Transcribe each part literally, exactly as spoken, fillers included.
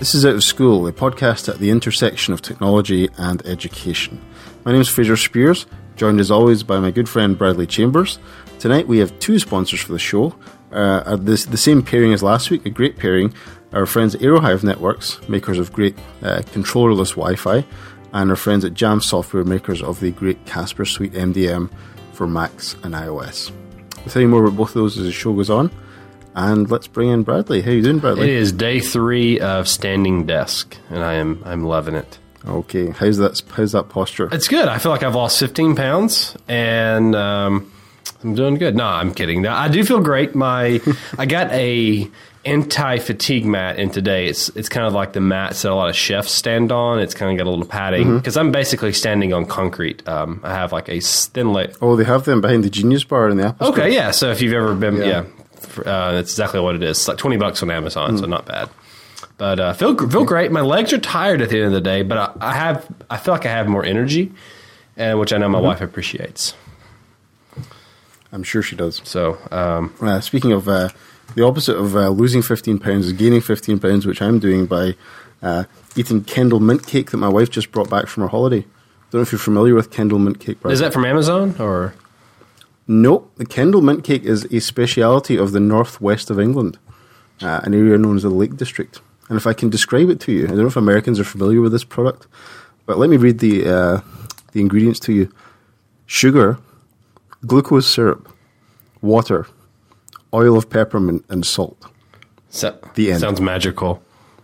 This is Out of School, a podcast at the intersection of technology and education. My name is Fraser Spears, joined as always by my good friend Bradley Chambers. Tonight we have two sponsors for the show. Uh, this, the same pairing as last week, a great pairing. Our friends at Aerohive Networks, makers of great uh, controllerless Wi-Fi, and our friends at Jam Software, makers of the great Casper Suite M D M for Macs and iOS. We'll tell you more about both of those as the show goes on. And let's bring in Bradley. How you doing, Bradley? It is day three of standing desk, and I am I'm loving it. Okay, how's that? How's that posture? It's good. I feel like I've lost fifteen pounds, and um, I'm doing good. No, I'm kidding. Now, I do feel great. My I got a anti-fatigue mat in today. It's it's kind of like the mats that a lot of chefs stand on. It's kind of got a little padding because mm-hmm. I'm basically standing on concrete. Um, I have like a thin layer. Oh, they have them behind the Genius Bar in the Apple Store. Okay, yeah. So if you've ever been, yeah. yeah. Uh, that's exactly what it is. It's like twenty bucks on Amazon, mm. so not bad. But uh, feel feel great. My legs are tired at the end of the day, but I, I have I feel like I have more energy, and which I know my mm-hmm. wife appreciates. I'm sure she does. So, um, uh, speaking of uh, the opposite of uh, losing fifteen pounds is gaining fifteen pounds, which I'm doing by uh, eating Kendall mint cake that my wife just brought back from her holiday. Don't know if you're familiar with Kendall mint cake. Bradley. Is that from Amazon or? No, the Kendall mint cake is a speciality of the northwest of England, uh, an area known as the Lake District. And if I can describe it to you, I don't know if Americans are familiar with this product, but let me read the uh, the ingredients to you. Sugar, glucose syrup, water, oil of peppermint, and salt. So, the end. Sounds magical.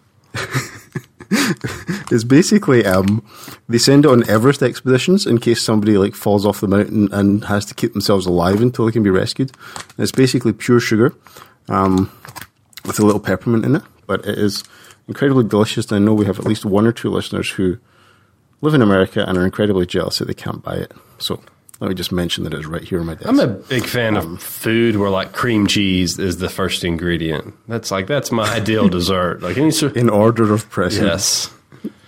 It's basically um, they send it on Everest expeditions in case somebody like falls off the mountain and has to keep themselves alive until they can be rescued. And it's basically pure sugar um, with a little peppermint in it, but it is incredibly delicious. And I know we have at least one or two listeners who live in America and are incredibly jealous that they can't buy it. So let me just mention that it's right here on my desk. I'm a big fan um, of food where like cream cheese is the first ingredient. That's like that's my ideal dessert. Like any sort in order of precedence. Yes.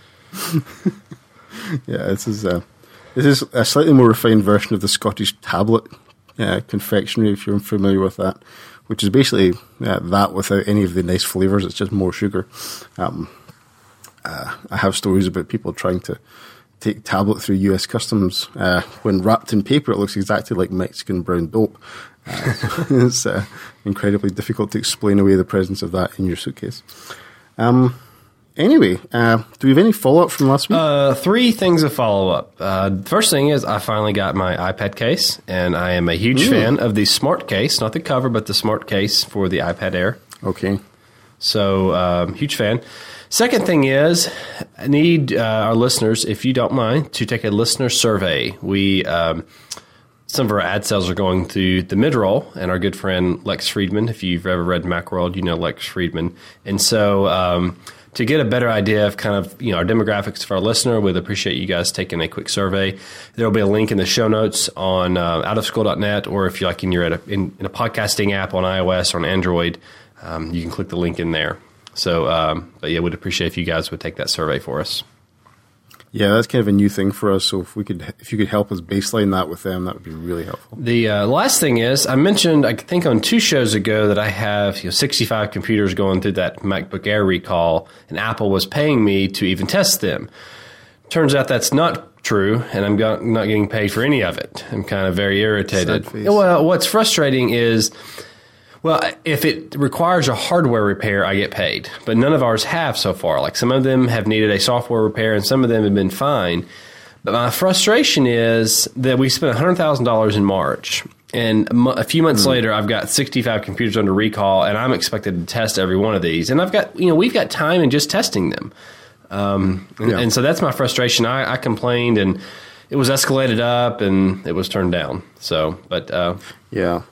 yeah, this is a this is a slightly more refined version of the Scottish tablet uh, confectionery, if you're familiar with that, which is basically uh, that without any of the nice flavors. It's just more sugar. Um, uh, I have stories about people trying to take tablet through U S customs. Uh, when wrapped in paper, it looks exactly like Mexican brown dope. Uh, it's uh, incredibly difficult to explain away the presence of that in your suitcase. Um, anyway, uh, do we have any follow-up from last week? Uh, three things of follow-up. Uh, first thing is I finally got my iPad case, and I am a huge Ooh. fan of the smart case, not the cover, but the smart case for the iPad Air. Okay. So, um, huge fan. Second thing is, I need uh, our listeners, if you don't mind, to take a listener survey. We um, some of our ad sales are going through the mid-roll, and our good friend Lex Friedman, if you've ever read Macworld, you know Lex Friedman. And so um, to get a better idea of kind of you know our demographics of our listener, we'd appreciate you guys taking a quick survey. There will be a link in the show notes on uh, out of school dot net, or if you're like in, you're at a, in, in a podcasting app on iOS or on Android, um, you can click the link in there. So, um, but yeah, we'd appreciate if you guys would take that survey for us. Yeah, that's kind of a new thing for us. So if we could, if you could help us baseline that with them, that would be really helpful. The uh, last thing is, I mentioned, I think on two shows ago that I have you know, sixty-five computers going through that MacBook Air recall, and Apple was paying me to even test them. Turns out that's not true, and I'm go- not getting paid for any of it. I'm kind of very irritated. Well, what's frustrating is, well, if it requires a hardware repair, I get paid. But none of ours have so far. Like some of them have needed a software repair, and some of them have been fine. But my frustration is that we spent one hundred thousand dollars in March, and a few months mm. later, I've got sixty-five computers under recall, and I'm expected to test every one of these. And I've got, you know, we've got time in just testing them. Um, and, yeah. and so that's my frustration. I, I complained, and it was escalated up, and it was turned down. So, but uh, yeah.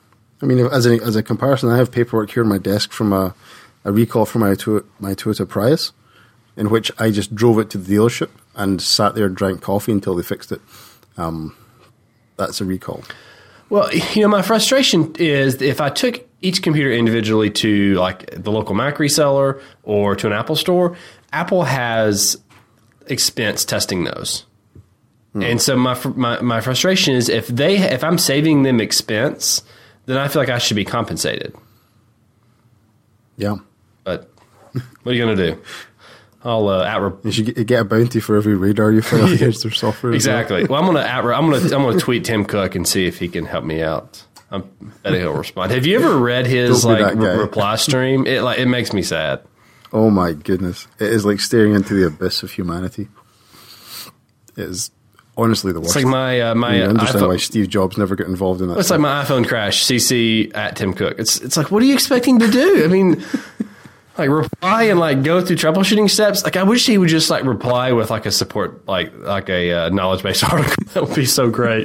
I mean, as a, as a comparison, I have paperwork here on my desk from a, a recall from my Toyota, my Toyota Prius, in which I just drove it to the dealership and sat there and drank coffee until they fixed it. Um, that's a recall. Well, you know, my frustration is if I took each computer individually to like the local Mac reseller or to an Apple store, Apple has expense testing those. Hmm. And so my, my my frustration is if they if I'm saving them expense, then I feel like I should be compensated. Yeah. But what are you going to do? I'll uh, out. You should get, get a bounty for every radar you file against their software. Exactly. Well, I'm gonna out, I'm gonna I'm gonna tweet Tim Cook and see if he can help me out. I'm betting he'll respond. Have you ever read his like re- reply stream? It like it makes me sad. Oh my goodness! It is like staring into the abyss of humanity. It is honestly the worst. It's like my uh, my. I understand iPhone, why Steve Jobs never got involved in that. It's stuff. like my iPhone crash. C C at Tim Cook. It's it's like, what are you expecting to do? I mean, like reply and like go through troubleshooting steps. Like I wish he would just like reply with like a support like like a uh, knowledge base article. That would be so great.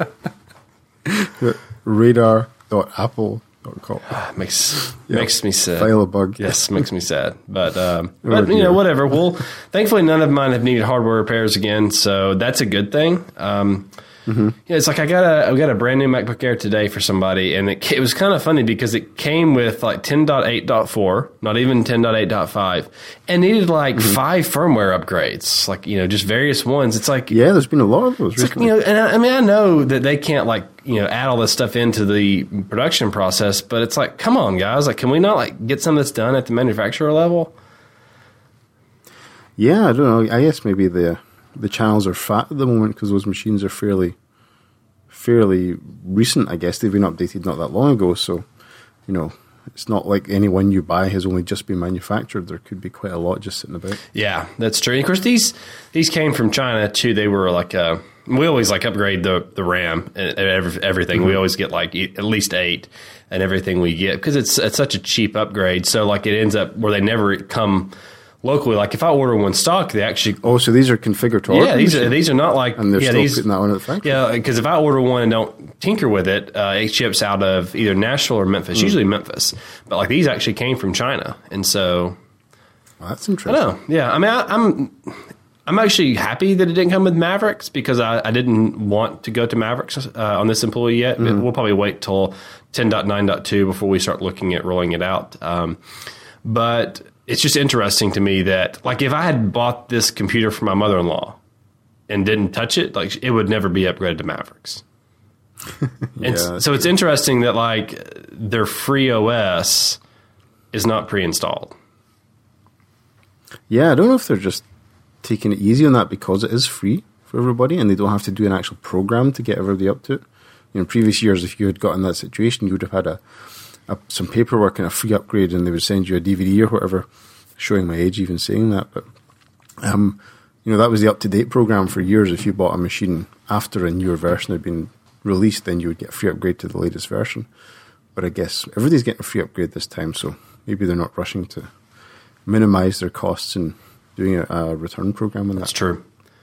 Radar dot apple dot com makes yep. makes me sad. File a bug. Yes, makes me sad. But um, oh, but you know, whatever. Well, thankfully, none of mine have needed hardware repairs again, so that's a good thing. Um, mm-hmm. Yeah, it's like I got a I got a brand new MacBook Air today for somebody, and it, it was kind of funny because it came with like ten point eight point four, not even ten point eight point five, and needed like mm-hmm. five firmware upgrades, like you know, just various ones. It's like yeah, there's been a lot of those. It's like, you know, and I, I mean, I know that they can't like you know add all this stuff into the production process, but it's like, come on, guys, like, can we not like get some of this done at the manufacturer level? Yeah, I don't know. I guess maybe the the channels are fat at the moment because those machines are fairly fairly recent. I guess they've been updated not that long ago, so you know it's not like any one you buy has only just been manufactured. There could be quite a lot just sitting about. Yeah, that's true. And of course, these these came from China too. They were like uh, we always like upgrade the the RAM and every, everything. Mm-hmm. We always get like at least eight and everything we get because it's it's such a cheap upgrade. So like it ends up where they never come locally. Like if I order one stock, they actually oh, so these are configured to order. Yeah, these are these are not like and they're yeah, still these, putting that on at the factory. Yeah, because if I order one and don't tinker with it, uh, it ships out of either Nashville or Memphis. Mm. Usually Memphis, but like these actually came from China, and so well, that's interesting. I know. Yeah, I mean, I, I'm I'm actually happy that it didn't come with Mavericks because I, I didn't want to go to Mavericks uh, on this employee yet. Mm. We'll probably wait till ten point nine point two before we start looking at rolling it out. Um, but it's just interesting to me that, like, if I had bought this computer for my mother-in-law and didn't touch it, like, it would never be upgraded to Mavericks. yeah, and so it's interesting that, like, their free O S is not pre-installed. Yeah, I don't know if they're just taking it easy on that because it is free for everybody and they don't have to do an actual program to get everybody up to it. You know, in previous years, if you had got in that situation, you would have had a A, some paperwork and a free upgrade, and they would send you a D V D or whatever, showing my age even saying that. But, um, you know, that was the up-to-date program for years. If you bought a machine after a newer version had been released, then you would get a free upgrade to the latest version. But I guess everybody's getting a free upgrade this time, so maybe they're not rushing to minimize their costs and doing a, a return program on that. That's true.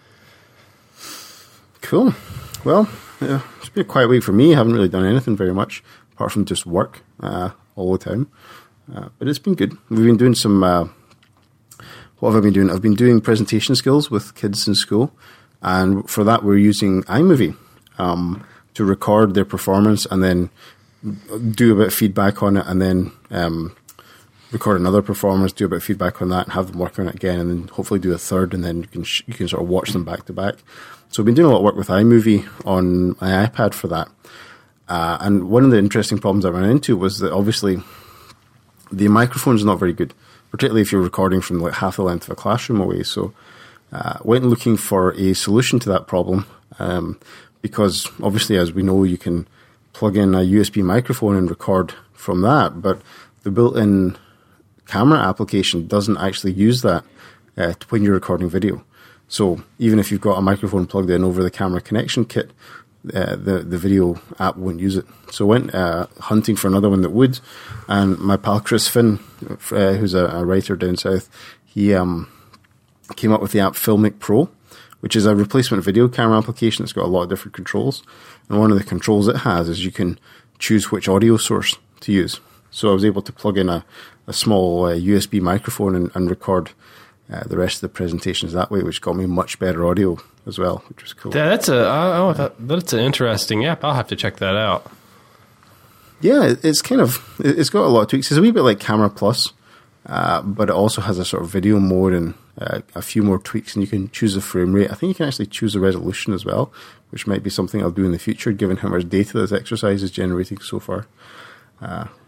Cool. Well, yeah, it's been a quiet week for me. I haven't really done anything very much, apart from just work uh, all the time. Uh, but it's been good. We've been doing some, uh, what have I been doing? I've been doing presentation skills with kids in school. And for that, we're using iMovie um, to record their performance and then do a bit of feedback on it and then um, record another performance, do a bit of feedback on that and have them work on it again and then hopefully do a third and then you can, sh- you can sort of watch them back to back. So I've been doing a lot of work with iMovie on my iPad for that. Uh, and one of the interesting problems I ran into was that obviously the microphone is not very good, particularly if you're recording from like half the length of a classroom away. So I uh, went looking for a solution to that problem um, because obviously, as we know, you can plug in a U S B microphone and record from that, but the built-in camera application doesn't actually use that uh, when you're recording video. So even if you've got a microphone plugged in over the camera connection kit, Uh, the the video app won't use it. So I went uh, hunting for another one that would, and my pal Chris Finn, uh, who's a, a writer down south, he um, came up with the app Filmic Pro, which is a replacement video camera application. It's got a lot of different controls, and one of the controls it has is you can choose which audio source to use. So I was able to plug in a, a small uh, U S B microphone and, and record uh, the rest of the presentations that way, which got me much better audio as well, which was cool. Yeah, that's a oh, that, that's an interesting app. I'll have to check that out. Yeah, it's kind of it's got a lot of tweaks. It's a wee bit like Camera Plus, uh, but it also has a sort of video mode and uh, a few more tweaks, and you can choose the frame rate. I think you can actually choose the resolution as well, which might be something I'll do in the future, given how much data this exercise is generating so far. Uh,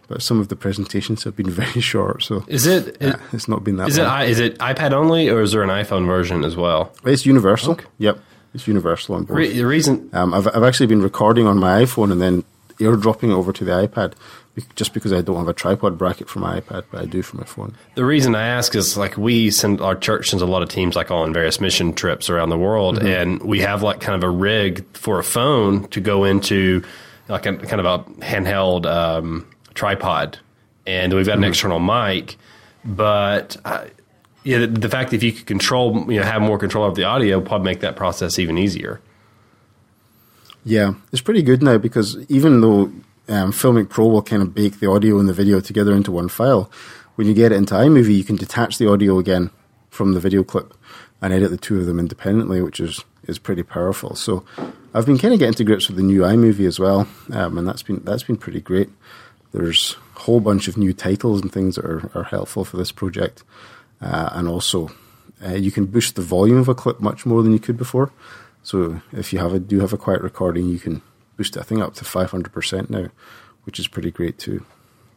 but some of the presentations have been very short. So is it? uh, it's not been that. Is long. it? Is it iPad only, or is there an iPhone version as well? It's universal. Okay. Yep, it's universal on both. Re- the reason um, I've I've actually been recording on my iPhone and then airdropping it over to the iPad, just because I don't have a tripod bracket for my iPad, but I do for my phone. The reason I ask is like we send our church sends a lot of teams like on various mission trips around the world, mm-hmm. and we have like kind of a rig for a phone to go into like a kind of a handheld um, tripod, and we've got mm-hmm. an external mic. But uh, yeah, the, the fact that if you could control, you know, have more control of the audio, would probably make that process even easier. Yeah, it's pretty good now because even though um, Filmic Pro will kind of bake the audio and the video together into one file, when you get it into iMovie, you can detach the audio again from the video clip and edit the two of them independently, which is, is pretty powerful. So I've been kind of getting to grips with the new iMovie as well, um, and that's been that's been pretty great. There's a whole bunch of new titles and things that are, are helpful for this project, uh, and also uh, you can boost the volume of a clip much more than you could before. So if you have a, do have a quiet recording, you can boost it, I think, up to five hundred percent now, which is pretty great too.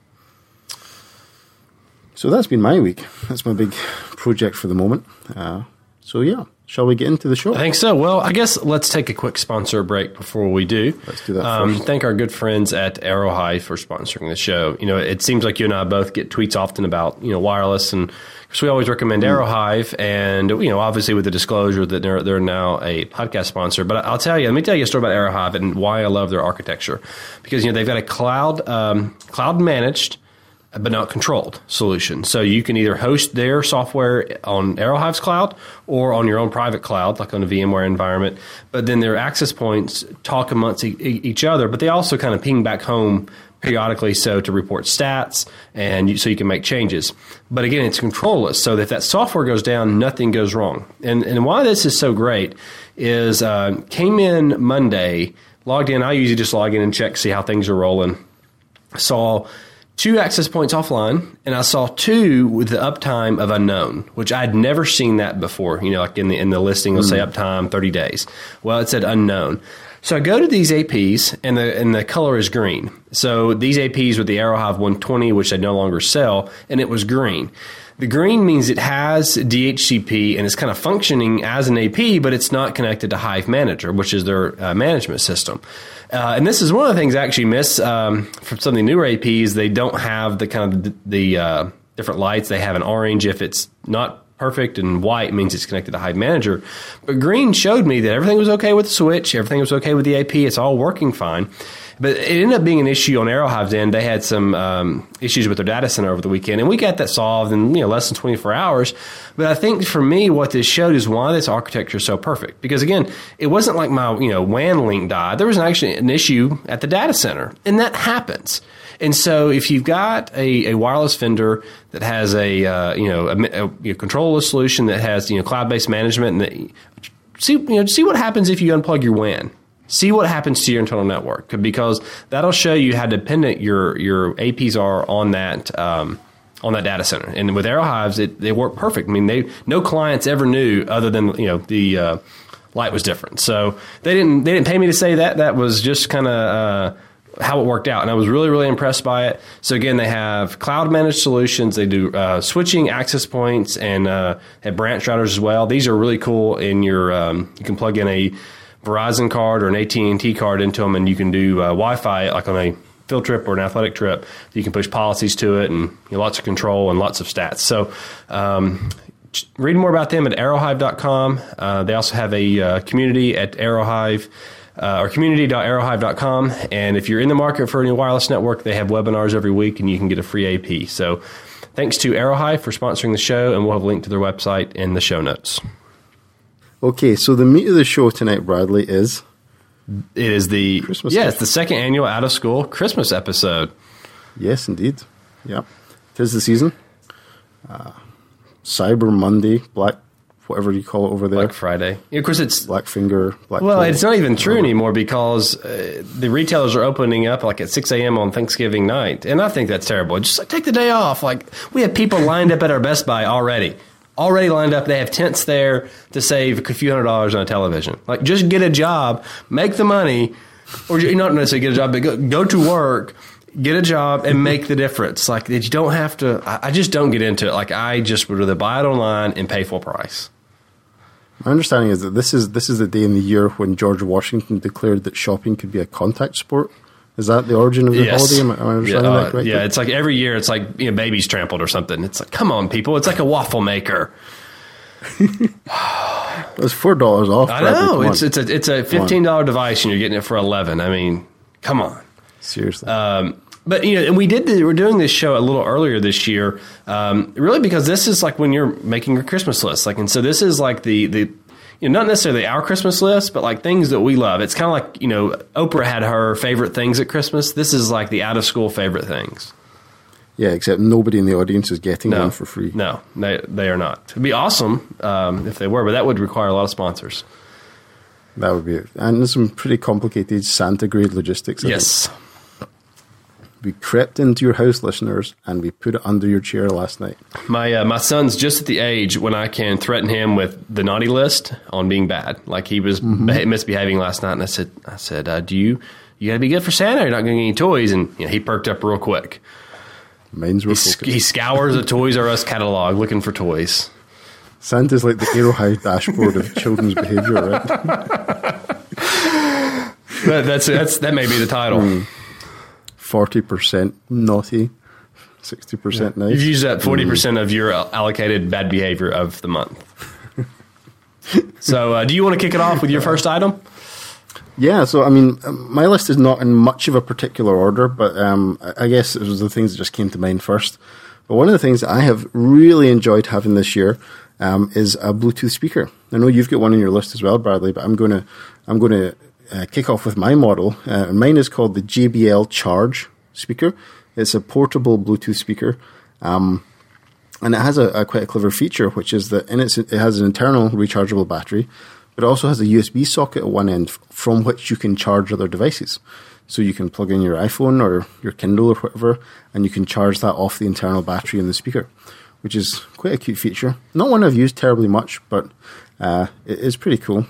So that's been my week. That's my big project for the moment. Uh, so yeah, shall we get into the show? I think so. Well, I guess let's take a quick sponsor break before we do. Let's do that um, first. Thank our good friends at Aerohive for sponsoring the show. You know, it seems like you and I both get tweets often about, you know, wireless, and so we always recommend Aerohive, and, you know, obviously with the disclosure that they're, they're now a podcast sponsor. But I'll tell you, let me tell you a story about Aerohive and why I love their architecture. Because, you know, they've got a cloud, um, cloud managed, but not controlled solution. So you can either host their software on Aerohive's cloud or on your own private cloud, like on a VMware environment. But then their access points talk amongst e- each other, but they also kind of ping back home periodically, so to report stats, and you, so you can make changes. But again, it's controlless, so that if that software goes down, nothing goes wrong. And and why this is so great is uh, came in Monday, logged in. I usually just log in and check, see how things are rolling. Saw two access points offline, and I saw two with the uptime of unknown, which I'd never seen that before. You know, like in the in the listing, it'll mm. say uptime thirty days. Well, it said unknown. So I go to these A Ps, and the and the color is green. So these A Ps with the Aerohive one twenty, which they no longer sell, and it was green. The green means it has D H C P and it's kind of functioning as an A P, but it's not connected to Hive Manager, which is their uh, management system. Uh, and this is one of the things I actually miss um, from some of the newer A Ps. They don't have the kind of the, the uh, different lights. They have an orange if it's not perfect, and white means it's connected to Hive Manager. But green showed me that everything was okay with the switch, everything was okay with the A P, it's all working fine. But it ended up being an issue on Aerohive's end. They had some um, issues with their data center over the weekend, and we got that solved in, you know, less than twenty-four hours. But I think for me, what this showed is why this architecture is so perfect. Because again, it wasn't like my, you know, W A N link died. There was actually an issue at the data center, and that happens. And so if you've got a, a wireless vendor that has a, uh, you know, a, a, a controllable solution that has, you know, cloud-based management, and that, see, you know, see what happens if you unplug your W A N. See what happens to your internal network, because that'll show you how dependent your your A Ps are on that um, on that data center. And with Aerohives, it they work perfect. I mean, they no clients ever knew other than, you know, the uh, light was different. So they didn't they didn't pay me to say that. That was just kind of uh, how it worked out, and I was really really impressed by it. So again, they have cloud managed solutions. They do uh, switching, access points, and uh, have branch routers as well. These are really cool. In your um, you can plug in a Verizon card or an A T and T card into them, and you can do uh, Wi-Fi like on a field trip or an athletic trip. You can push policies to it, and, you know, lots of control and lots of stats. So um, read more about them at aerohive dot com. Uh, they also have a uh, community at Aerohive, uh, or community dot aerohive dot com. And if you're in the market for a new wireless network, they have webinars every week, and you can get a free A P. So thanks to Aerohive for sponsoring the show, and we'll have a link to their website in the show notes. Okay, so the meat of the show tonight, Bradley, is... It is the... Christmas yeah, gift. it's the second annual Out of School Christmas episode. Yes, indeed. Yeah. Tis the season. Uh, Cyber Monday, Black... whatever you call it over there. Black Friday. Yeah, of course, it's... Black Finger, Black... Well, Friday. It's not even true anymore, because uh, the retailers are opening up like at six a.m. on Thanksgiving night. And I think that's terrible. Just like, take the day off. Like, we have people lined up at our Best Buy already. Already lined up. They have tents there to save a few hundred dollars on a television. Like, just get a job, make the money, or not necessarily get a job, but go, go to work Get a job and make the difference. Like, you don't have to, I, I just don't get into it. Like, I just would rather buy it online and pay full price. My understanding is that this is this is the day in the year when George Washington declared that shopping could be a contact sport. Is that the origin of the yes. holiday? Am I, am I understanding yeah, uh, that correctly? Yeah, it's like every year it's like, you know, babies trampled or something. It's like, come on, people. It's like a waffle maker. It was four dollars off. I know. It's it's a it's a fifteen dollars device and you're getting it for eleven dollars. I mean, come on. Seriously. Um, but, you know, and we did, the, we're doing this show a little earlier this year, um, really because this is like when you're making your Christmas list. Like, and so this is like the, the, you know, not necessarily our Christmas list, but like things that we love. It's kind of like, you know, Oprah had her favorite things at Christmas. This is like the out of school favorite things. Yeah, except nobody in the audience is getting no, one for free. No, they, they are not. It'd be awesome um, if they were, but that would require a lot of sponsors. That would be it. And there's some pretty complicated Santa-grade logistics. I yes. think. We crept into your house, listeners, and we put it under your chair last night. My uh, my son's just at the age when I can threaten him with the naughty list on being bad. Like he was mm-hmm. beha- misbehaving last night, and I said, I said, uh, do you you got to be good for Santa? You're not going to get any toys, and you know, he perked up real quick. Mine's real he, he scours the Toys R Us catalog looking for toys. Santa's like the Aero High dashboard of children's behavior, right? that, that's that's that may be the title. Mm. forty percent naughty, sixty percent yeah. nice. You've used that forty percent mm. of your allocated bad behavior of the month. So uh, do you want to kick it off with your first item? Yeah, so I mean, my list is not in much of a particular order, but um, I guess it was the things that just came to mind first. But one of the things that I have really enjoyed having this year um, is a Bluetooth speaker. I know you've got one on your list as well, Bradley, but I'm going to I'm going to Uh, kick off with my model. Uh, mine is called the J B L Charge speaker. It's a portable Bluetooth speaker, um, and it has a, a quite a clever feature, which is that in its, it has an internal rechargeable battery, but it also has a U S B socket at one end from which you can charge other devices. So you can plug in your iPhone or your Kindle or whatever, and you can charge that off the internal battery in the speaker, which is quite a cute feature. Not one I've used terribly much, but uh, it is pretty cool.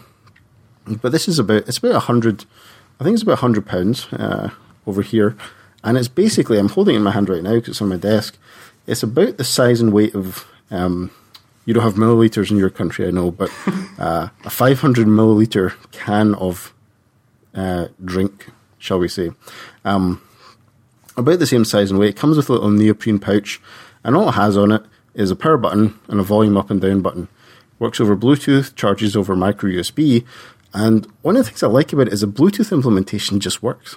But this is about, it's about a hundred, I think it's about a hundred pounds uh, over here. And it's basically, I'm holding it in my hand right now because it's on my desk. It's about the size and weight of, um, you don't have milliliters in your country, I know, but uh, a five hundred milliliter can of uh, drink, shall we say. Um, about the same size and weight. It comes with a little neoprene pouch. And all it has on it is a power button and a volume up and down button. Works over Bluetooth, charges over micro U S B. And one of the things I like about it is the Bluetooth implementation just works.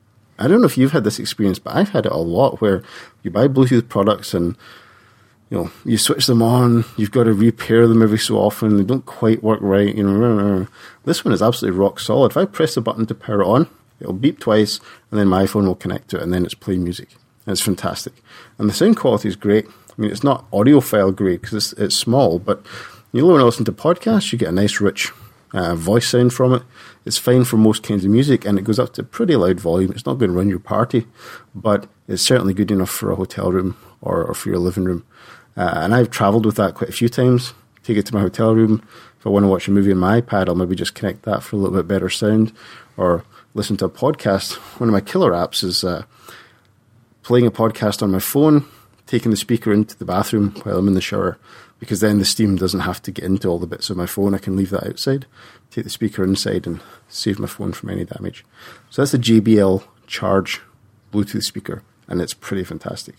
I don't know if you've had this experience, but I've had it a lot where you buy Bluetooth products and you know you switch them on, you've got to repair them every so often, they don't quite work right. You know, this one is absolutely rock solid. If I press the button to power it on, it'll beep twice, and then my iPhone will connect to it, and then it's playing music. And it's fantastic. And the sound quality is great. I mean, it's not audiophile grade because it's, it's small, but you want to listen to podcasts, you get a nice rich Uh, voice sound from it. It's fine for most kinds of music, and it goes up to pretty loud volume. It's not going to run your party, but it's certainly good enough for a hotel room or, or for your living room. Uh, and I've travelled with that quite a few times. Take it to my hotel room. If I want to watch a movie on my iPad, I'll maybe just connect that for a little bit better sound, or listen to a podcast. One of my killer apps is uh, playing a podcast on my phone, taking the speaker into the bathroom while I'm in the shower, because then the steam doesn't have to get into all the bits of my phone. I can leave that outside, take the speaker inside, and save my phone from any damage. So that's the J B L Charge Bluetooth speaker, and it's pretty fantastic.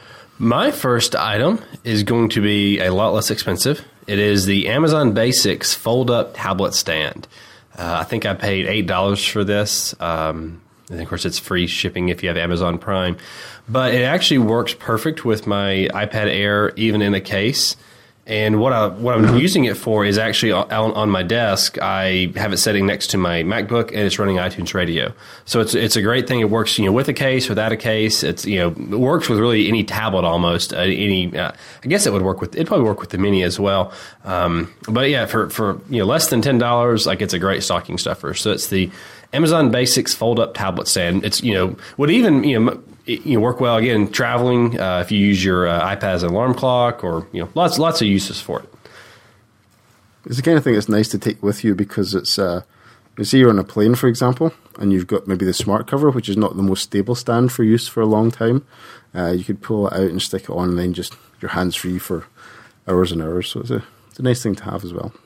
My first item is going to be a lot less expensive. It is the Amazon Basics fold-up tablet stand. Uh, I think I paid eight dollars for this. Um, and of course, it's free shipping if you have Amazon Prime. But it actually works perfect with my iPad Air, even in a case. And what, I, what I'm using it for is actually on, on my desk. I have it sitting next to my MacBook, and it's running iTunes Radio. So it's it's a great thing. It works, you know, with a case, without a case. It's you know it works with really any tablet almost. Uh, any, uh, I guess it would work with. It'd probably work with the Mini as well. Um, but yeah, for for you know less than ten dollars, like it's a great stocking stuffer. So it's the Amazon Basics fold up tablet stand. It's you know would even you know. It, you know, work well again traveling. Uh, if you use your uh, iPad as an alarm clock, or you know, lots lots of uses for it. It's the kind of thing that's nice to take with you because it's uh, You see you're on a plane, for example, and you've got maybe the smart cover, which is not the most stable stand for use for a long time. Uh, you could pull it out and stick it on, and then just your hands free for hours and hours. So it's a, it's a nice thing to have as well.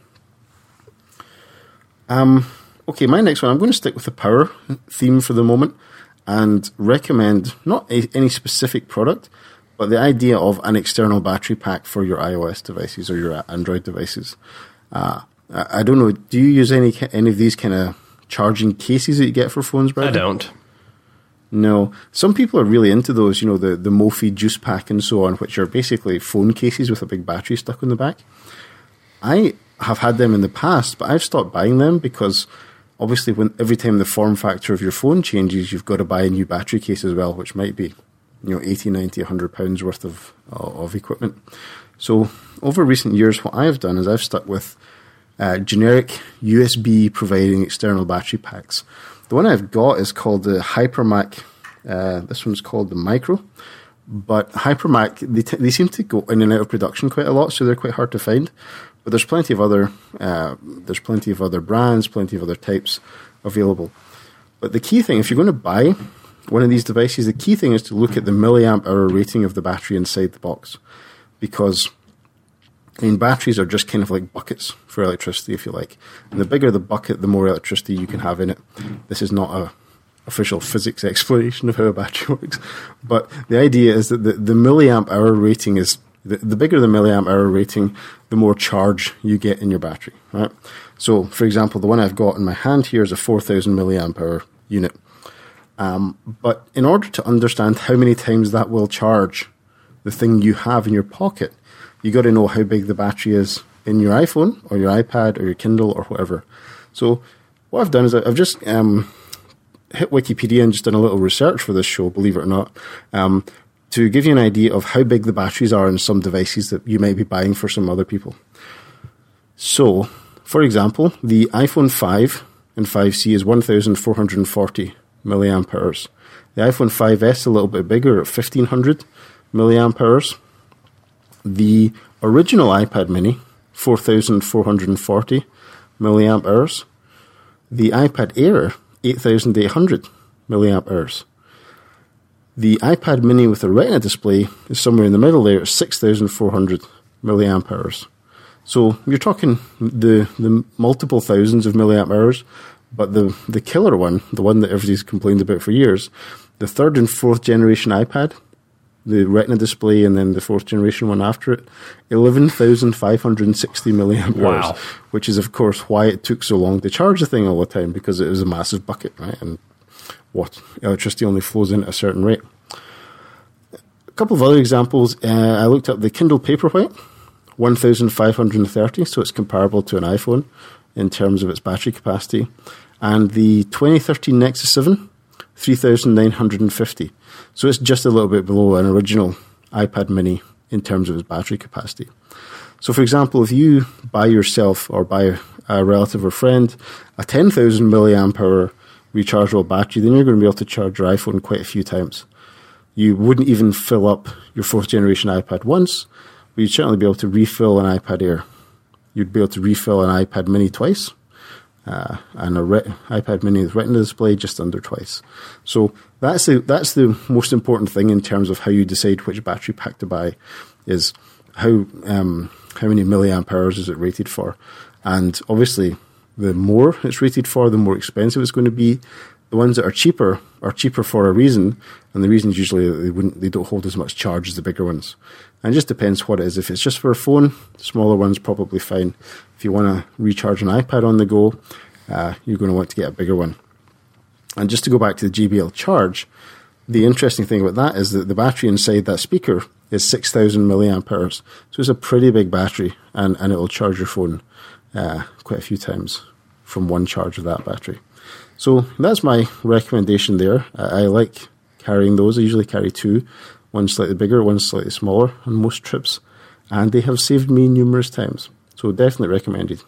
Um, okay, my next one, I'm going to stick with the power theme for the moment and recommend not a, any specific product, but the idea of an external battery pack for your iOS devices or your Android devices. Uh, I don't know, do you use any any of these kind of charging cases that you get for phones, Brad? I don't. No. Some people are really into those, you know, the, the Mophie Juice Pack and so on, which are basically phone cases with a big battery stuck on the back. I have had them in the past, but I've stopped buying them because obviously when every time the form factor of your phone changes, you've got to buy a new battery case as well, which might be, you know, eighty, ninety, one hundred pounds worth of, of equipment. So over recent years, what I've done is I've stuck with Uh, generic U S B providing external battery packs. The one I've got is called the Hypermac. Uh, this one's called the Micro. But Hypermac, they, t- they seem to go in and out of production quite a lot, so they're quite hard to find. But there's plenty of other uh, there's plenty of other brands, plenty of other types available. But the key thing, if you're going to buy one of these devices, the key thing is to look at the milliamp hour rating of the battery inside the box, because I mean, batteries are just kind of like buckets for electricity, if you like. And the bigger the bucket, the more electricity you can have in it. This is not a official physics explanation of how a battery works. But the idea is that the, the milliamp hour rating is, the, the bigger the milliamp hour rating, the more charge you get in your battery, right? So, for example, the one I've got in my hand here is a four thousand milliamp hour unit. Um, but in order to understand how many times that will charge the thing you have in your pocket, you got to know how big the battery is in your iPhone or your iPad or your Kindle or whatever. So what I've done is I've just um, hit Wikipedia and just done a little research for this show, believe it or not, um, to give you an idea of how big the batteries are in some devices that you might be buying for some other people. So, for example, the iPhone five and five C is one thousand four hundred forty milliamp hours. The iPhone five S is a little bit bigger at fifteen hundred milliamp hours. The original iPad mini, four thousand four hundred forty milliamp hours. The iPad Air, eight thousand eight hundred milliamp hours. The iPad mini with a Retina display is somewhere in the middle there at six thousand four hundred milliamp hours. So you're talking the, the multiple thousands of milliamp hours, but the, the killer one, the one that everybody's complained about for years, the third and fourth generation iPad, the Retina display, and then the fourth generation one after it, eleven thousand five hundred sixty milliamp hours, wow. Which is, of course, why it took so long to charge the thing all the time, because it was a massive bucket, right? And what electricity only flows in at a certain rate. A couple of other examples. Uh, I looked up the Kindle Paperwhite, one thousand five hundred thirty, so it's comparable to an iPhone in terms of its battery capacity. And the twenty thirteen Nexus seven, three thousand nine hundred fifty. So it's just a little bit below an original iPad mini in terms of its battery capacity. So, for example, if you buy yourself or buy a relative or friend a ten thousand milliamp hour rechargeable battery, then you're going to be able to charge your iPhone quite a few times. You wouldn't even fill up your fourth generation iPad once, but you'd certainly be able to refill an iPad Air. You'd be able to refill an iPad mini twice, uh, and a re- iPad mini with Retina display just under twice. So that's the that's the most important thing in terms of how you decide which battery pack to buy, is how um, how many milliamp hours is it rated for. And obviously, the more it's rated for, the more expensive it's going to be. The ones that are cheaper are cheaper for a reason, and the reason is usually that they wouldn't they don't hold as much charge as the bigger ones. And it just depends what it is. If it's just for a phone, smaller one's probably fine. If you want to recharge an iPad on the go, uh, you're going to want to get a bigger one. And just to go back to the J B L Charge, the interesting thing about that is that the battery inside that speaker is six thousand milliamp hours. So it's a pretty big battery, and, and it will charge your phone uh, quite a few times from one charge of that battery. So that's my recommendation there. I, I like carrying those. I usually carry two, one slightly bigger, one slightly smaller on most trips, and they have saved me numerous times. So definitely recommended.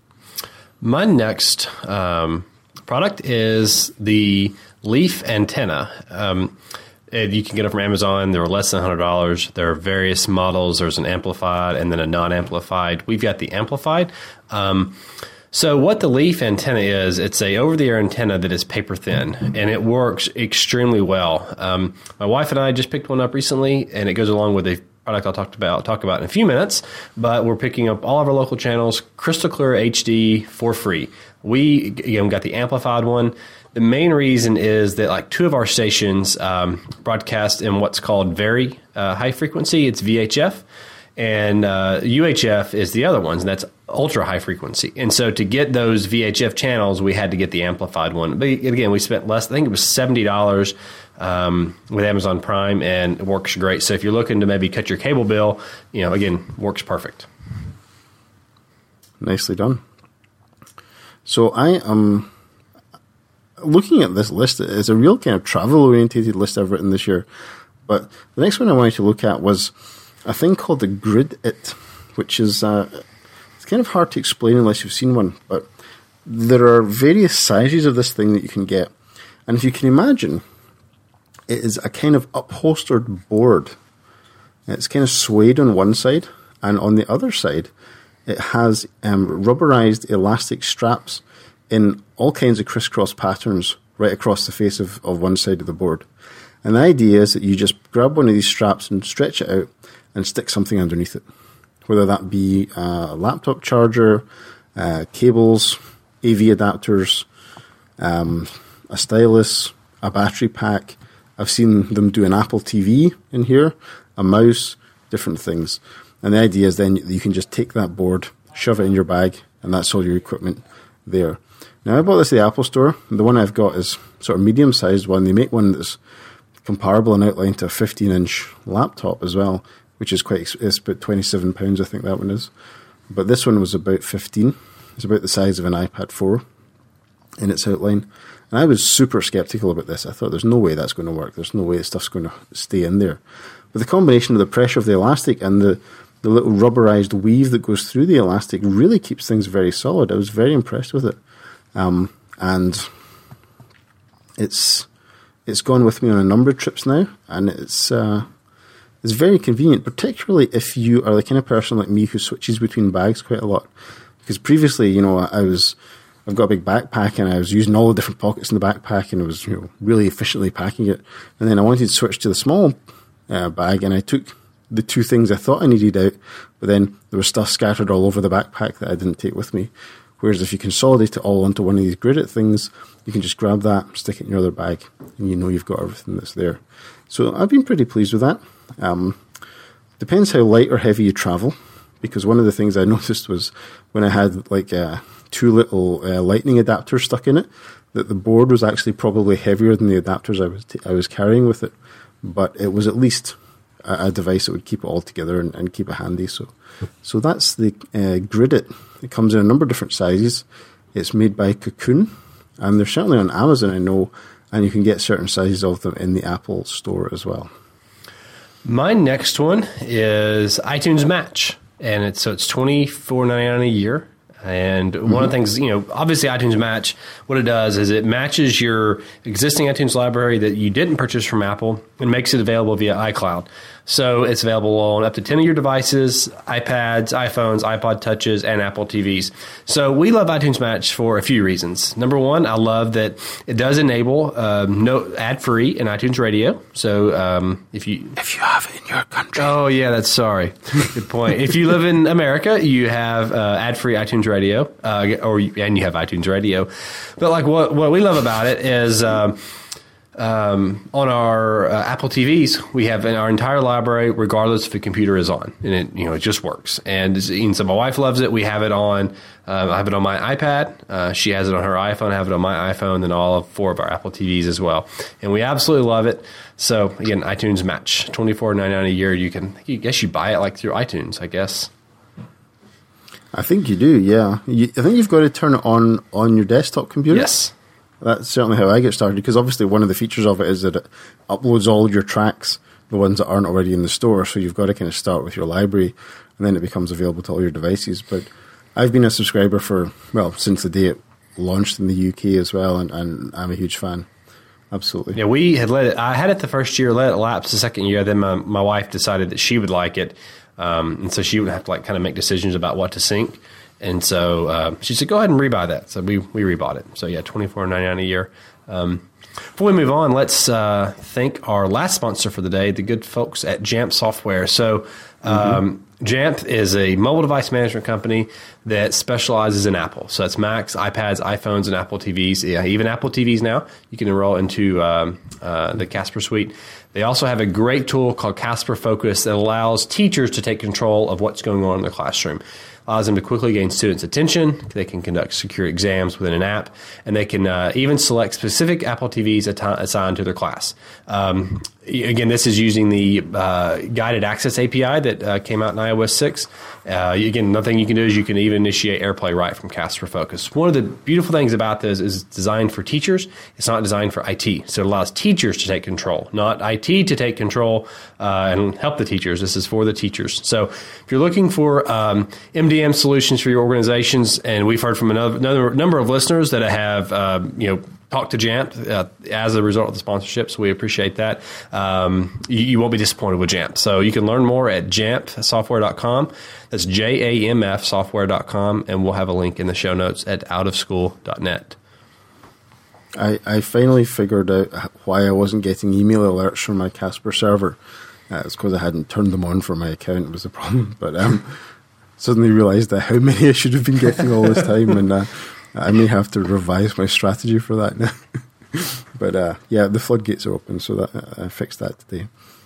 My next um, product is the Leaf Antenna. Um, you can get it from Amazon. They're less than one hundred dollars. There are various models. There's an amplified and then a non-amplified. We've got the amplified. Um, So what the Leaf antenna is, it's a over-the-air antenna that is paper thin, and it works extremely well. Um, my wife and I just picked one up recently, and it goes along with a product I'll talk about talk about in a few minutes. But we're picking up all of our local channels, crystal clear H D for free. We again got the amplified one. The main reason is that like two of our stations um, broadcast in what's called very uh, high frequency. It's V H F. And uh, U H F is the other ones, and that's ultra high frequency. And so to get those V H F channels, we had to get the amplified one. But again, we spent less, I think it was seventy dollars um, with Amazon Prime, and it works great. So if you're looking to maybe cut your cable bill, you know, again, works perfect. Nicely done. So I am looking at this list. It's a real kind of travel-orientated list I've written this year. But the next one I wanted to look at was a thing called the Grid-It, which is uh, it's kind of hard to explain unless you've seen one, but there are various sizes of this thing that you can get. And if you can imagine, it is a kind of upholstered board. It's kind of suede on one side, and on the other side, it has um, rubberized elastic straps in all kinds of crisscross patterns right across the face of, of one side of the board. And the idea is that you just grab one of these straps and stretch it out and stick something underneath it, whether that be a laptop charger, uh, cables, A V adapters, um, a stylus, a battery pack. I've seen them do an Apple T V in here, a mouse, different things. And the idea is then you can just take that board, shove it in your bag, and that's all your equipment there. Now, I bought this at the Apple Store. The one I've got is sort of medium-sized one. They make one that's comparable in outline to a fifteen-inch laptop as well, which is quite, it's about twenty-seven pounds, I think that one is. But this one was about fifteen. It's about the size of an iPad four in its outline. And I was super skeptical about this. I thought there's no way that's going to work. There's no way the stuff's going to stay in there. But the combination of the pressure of the elastic and the, the little rubberized weave that goes through the elastic really keeps things very solid. I was very impressed with it. Um, and it's it's gone with me on a number of trips now, and it's uh, it's very convenient, particularly if you are the kind of person like me who switches between bags quite a lot. Because previously, you know, I was I've got a big backpack, and I was using all the different pockets in the backpack, and I was, you know, really efficiently packing it. And then I wanted to switch to the small uh, bag, and I took the two things I thought I needed out, but then there was stuff scattered all over the backpack that I didn't take with me. Whereas if you consolidate it all onto one of these Grid-It things, you can just grab that, stick it in your other bag, and you know you've got everything that's there. So I've been pretty pleased with that. Um, depends how light or heavy you travel, because one of the things I noticed was when I had like uh, two little uh, lightning adapters stuck in it, that the board was actually probably heavier than the adapters I was t- I was carrying with it. But it was at least a, a device that would keep it all together and, and keep it handy. So, so that's the uh, Grid-It. It comes in a number of different sizes. It's made by Cocoon, and they're certainly on Amazon, I know, and you can get certain sizes of them in the Apple Store as well. My next one is iTunes Match, and it's so it's twenty-four ninety-nine a year. And one mm-hmm. of the things, you know, obviously iTunes Match, what it does is it matches your existing iTunes library that you didn't purchase from Apple and makes it available via iCloud. So it's available on up to ten of your devices, iPads, iPhones, iPod Touches, and Apple T Vs. So we love iTunes Match for a few reasons. Number one, I love that it does enable um, no ad-free in iTunes Radio. So um, if you if you have it in your country. Oh, yeah, that's sorry. Good point. If you live in America, you have uh, ad-free iTunes Radio, uh, or and you have iTunes Radio. But like what, what we love about it is um, Um, on our uh, Apple T Vs, we have in our entire library, regardless if the computer is on, and it you know it just works. And, and so my wife loves it. We have it on. Um, I have it on my iPad. Uh, she has it on her iPhone. I have it on my iPhone, and all of four of our Apple T Vs as well. And we absolutely love it. So again, iTunes Match, twenty-four ninety-nine a year. You can, I guess, you buy it like through iTunes, I guess. I think you do. Yeah, you, I think you've got to turn it on on your desktop computer. Yes. That's certainly how I get started, because obviously one of the features of it is that it uploads all your tracks, the ones that aren't already in the store, so you've got to kind of start with your library, and then it becomes available to all your devices. But I've been a subscriber for, well, since the day it launched in the U K as well, and, and I'm a huge fan. Absolutely. Yeah, we had let it, I had it the first year, let it lapse the second year, then my, my wife decided that she would like it. Um, and so she would have to like kind of make decisions about what to sync. And so uh, she said, go ahead and rebuy that. So we, we rebought it. So yeah, twenty-four ninety-nine a year. Um, before we move on, let's uh, thank our last sponsor for the day, the good folks at Jamf Software. So um, mm-hmm. Jamf is a mobile device management company that specializes in Apple. So that's Macs, iPads, iPhones, and Apple T Vs. Yeah, even Apple T Vs now. You can enroll into um, uh, the Casper Suite. They also have a great tool called Casper Focus that allows teachers to take control of what's going on in their classroom. Allows them to quickly gain students' attention. They can conduct secure exams within an app, and they can uh, even select specific Apple T Vs att- assigned to their class. Um, again, this is using the uh, guided access A P I that uh, came out in iOS six. Uh, again, another thing you can do is you can even initiate AirPlay right from Casper Focus. One of the beautiful things about this is it's designed for teachers. It's not designed for I T. So it allows teachers to take control, not I T to take control uh, and help the teachers. This is for the teachers. So if you're looking for um, M D M solutions for your organizations, and we've heard from another, another number of listeners that have uh, you know talked to Jamf uh, as a result of the sponsorship, so we appreciate that. Um, you, you won't be disappointed with Jamf. So you can learn more at jamf software dot com. That's J A M F software dot com, and we'll have a link in the show notes at out of school dot net. I, I finally figured out why I wasn't getting email alerts from my Casper server. Uh, it's because I hadn't turned them on for my account was the problem. But um, suddenly realised that how many I should have been getting all this time, and uh, I may have to revise my strategy for that now. But uh, yeah, the floodgates are open, so that uh, I fixed that today.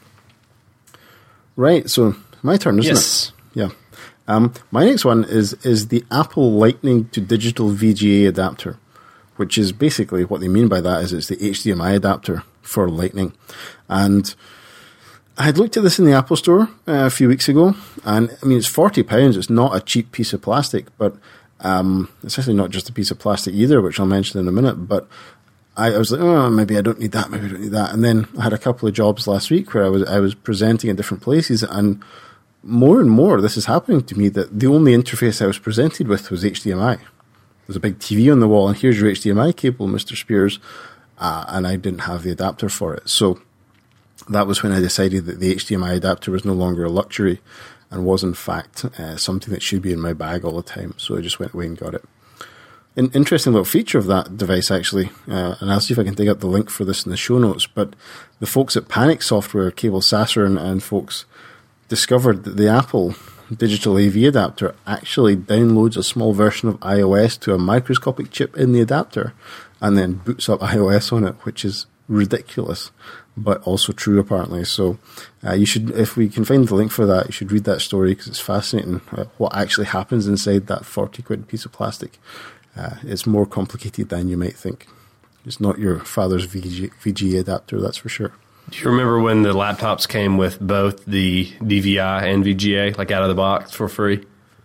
Right, so my turn, isn't yes. it? Yeah. Um, my next one is is the Apple Lightning to digital V G A adapter, which is basically what they mean by that is it's the H D M I adapter for Lightning. And I had looked at this in the Apple Store uh, a few weeks ago, and I mean, it's forty pounds. It's not a cheap piece of plastic, but um, it's actually not just a piece of plastic either, which I'll mention in a minute. But I, I was like, oh, maybe I don't need that, maybe I don't need that. And then I had a couple of jobs last week where I was I was presenting in different places, and more and more this is happening to me that the only interface I was presented with was H D M I. There's a big T V on the wall, and here's your H D M I cable, Mister Spears, uh, and I didn't have the adapter for it. So that was when I decided that the H D M I adapter was no longer a luxury and was, in fact, uh, something that should be in my bag all the time. So I just went away and got it. An interesting little feature of that device, actually, uh, and I'll see if I can dig up the link for this in the show notes, but the folks at Panic Software, Cable Sasser and, and folks, discovered that the Apple digital A V adapter actually downloads a small version of iOS to a microscopic chip in the adapter and then boots up iOS on it, which is ridiculous, but also true apparently. So uh, you should, if we can find the link for that, you should read that story because it's fascinating uh, what actually happens inside that forty quid piece of plastic. Uh, it's more complicated than you might think. It's not your father's V G, V G A adapter, that's for sure. Do you remember when the laptops came with both the D V I and V G A, like out of the box for free?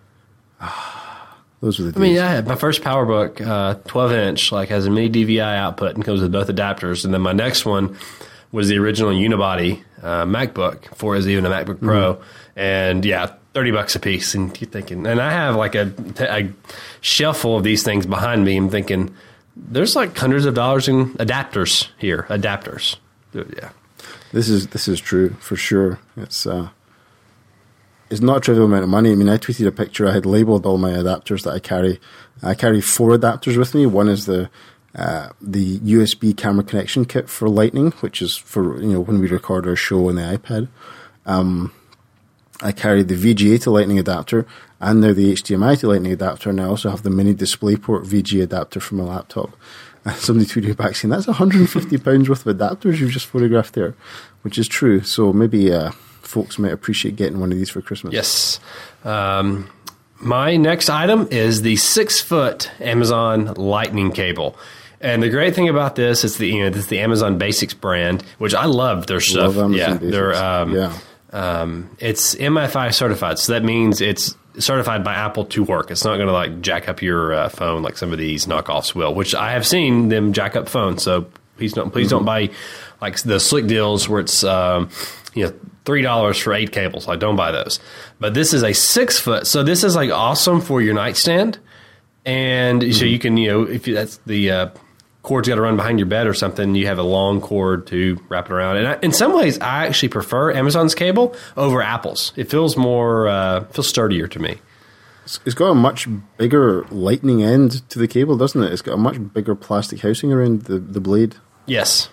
Those were the days. I mean, I had my first PowerBook, uh, twelve inch, like has a mini D V I output and comes with both adapters. And then my next one was the original unibody uh, MacBook, before it was even a MacBook Pro. Mm-hmm. And yeah, thirty bucks a piece. And you're thinking, and I have like a, a shelf full of these things behind me. I'm thinking, there's like hundreds of dollars in adapters here, adapters. Yeah. This is this is true for sure. It's uh, it's not a trivial amount of money. I mean, I tweeted a picture. I had labeled all my adapters that I carry. I carry four adapters with me. One is the uh, the U S B camera connection kit for Lightning, which is for you know when we record our show on the iPad. Um, I carry the V G A to Lightning adapter, and now the H D M I to Lightning adapter, and I also have the mini DisplayPort V G A adapter for my laptop. And somebody tweeted back saying, that's one hundred fifty pounds worth of adapters you've just photographed there, which is true. So maybe uh, folks might appreciate getting one of these for Christmas. Yes. Um, my next item is the six-foot Amazon Lightning cable. And the great thing about this is the you know this is the Amazon Basics brand, which I love their stuff. Love Amazon yeah, Basics. they're um, yeah. Um, it's M I five certified, so that means it's certified by Apple to work. It's not going to like jack up your uh, phone like some of these knockoffs will, which I have seen them jack up phones. So please don't please mm-hmm. don't buy like the slick deals where it's um, you know three dollars for eight cables. Like don't buy those. But this is a six foot, so this is like awesome for your nightstand, and mm-hmm. so you can you know if you, that's the uh, cord's got to run behind your bed or something, you have a long cord to wrap it around. And I, in some ways, I actually prefer Amazon's cable over Apple's. It feels more, uh, feels sturdier to me. It's got a much bigger lightning end to the cable, doesn't it? It's got a much bigger plastic housing around the, the blade. Yes.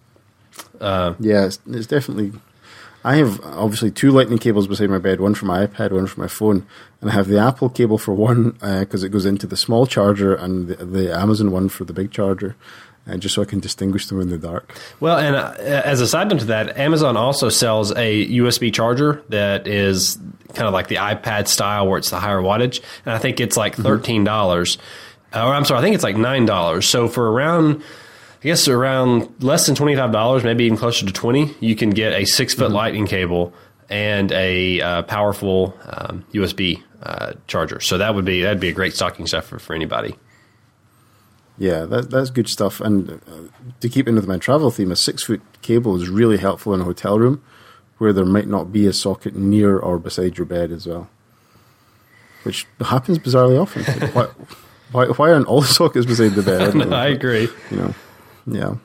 Uh, yeah, it's, it's definitely... I have obviously two lightning cables beside my bed, one for my iPad, one for my phone, and I have the Apple cable for one because uh, it goes into the small charger, and the, the Amazon one for the big charger, uh, just so I can distinguish them in the dark. Well, and uh, as a side note to that, Amazon also sells a U S B charger that is kind of like the iPad style where it's the higher wattage, and I think it's like thirteen dollars. Mm-hmm. Uh, or I'm sorry, I think it's like nine dollars. So for around... I guess around less than twenty-five dollars, maybe even closer to twenty dollars, you can get a six-foot mm-hmm. lightning cable and a uh, powerful um, U S B uh, charger. So that would be that'd be a great stocking stuffer for anybody. Yeah, that, that's good stuff. And uh, to keep in with my travel theme, a six-foot cable is really helpful in a hotel room where there might not be a socket near or beside your bed as well, which happens bizarrely often. why, why, why aren't all the sockets beside the bed? I, no, I agree. You know. Yeah.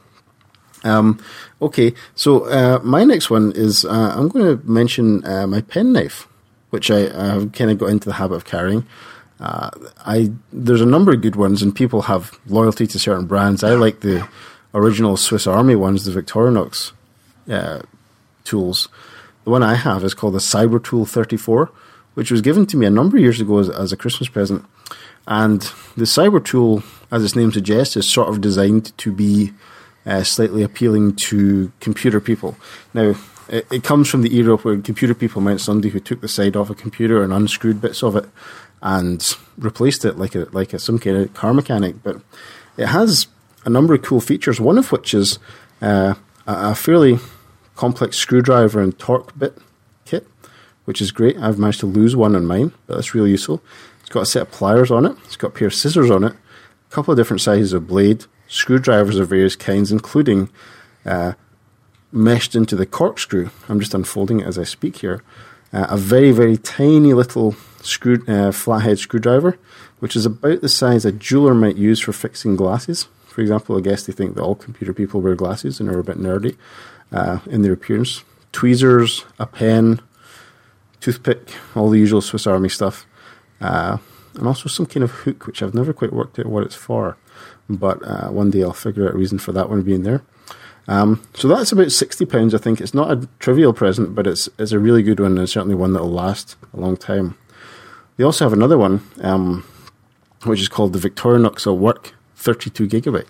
Um, okay, so uh, my next one is uh, I'm going to mention uh, my penknife, which I have kind of got into the habit of carrying. Uh, I there's a number of good ones, and people have loyalty to certain brands. I like the original Swiss Army ones, the Victorinox uh, tools. The one I have is called the Cybertool thirty-four, which was given to me a number of years ago as, as a Christmas present. And the Cybertool, as its name suggests, is sort of designed to be uh, slightly appealing to computer people. Now, it, it comes from the era where computer people meant somebody who took the side off a computer and unscrewed bits of it and replaced it like a like a, some kind of car mechanic. But it has a number of cool features, one of which is uh, a, a fairly complex screwdriver and torque bit kit, which is great. I've managed to lose one on mine, but that's really useful. It's got a set of pliers on it. It's got a pair of scissors on it, a couple of different sizes of blade, screwdrivers of various kinds, including uh, meshed into the corkscrew. I'm just unfolding it as I speak here. Uh, a very, very tiny little screw, uh, flathead screwdriver, which is about the size a jeweler might use for fixing glasses. For example, I guess they think that all computer people wear glasses and are a bit nerdy uh, in their appearance. Tweezers, a pen, toothpick, all the usual Swiss Army stuff. Uh, and also some kind of hook, which I've never quite worked out what it's for. But uh, one day I'll figure out a reason for that one being there. Um, so that's about sixty pounds, I think. It's not a trivial present, but it's it's a really good one, and certainly one that will last a long time. They also have another one, um, which is called the Victorinox at Work thirty-two gigabyte.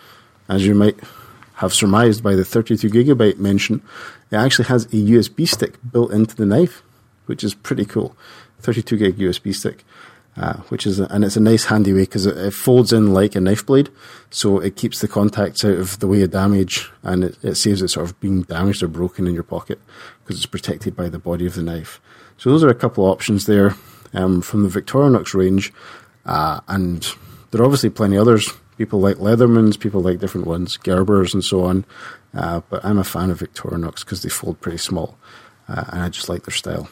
As you might have surmised by the thirty-two gigabyte mention, it actually has a U S B stick built into the knife, which is pretty cool. thirty-two gig U S B stick, uh, which is, a, and it's a nice handy way because it, it folds in like a knife blade, so it keeps the contacts out of the way of damage, and it, it saves it sort of being damaged or broken in your pocket because it's protected by the body of the knife. So those are a couple of options there um, from the Victorinox range, uh, and there are obviously plenty others. People like Leathermans, people like different ones, Gerbers and so on, uh, but I'm a fan of Victorinox because they fold pretty small, uh, and I just like their style.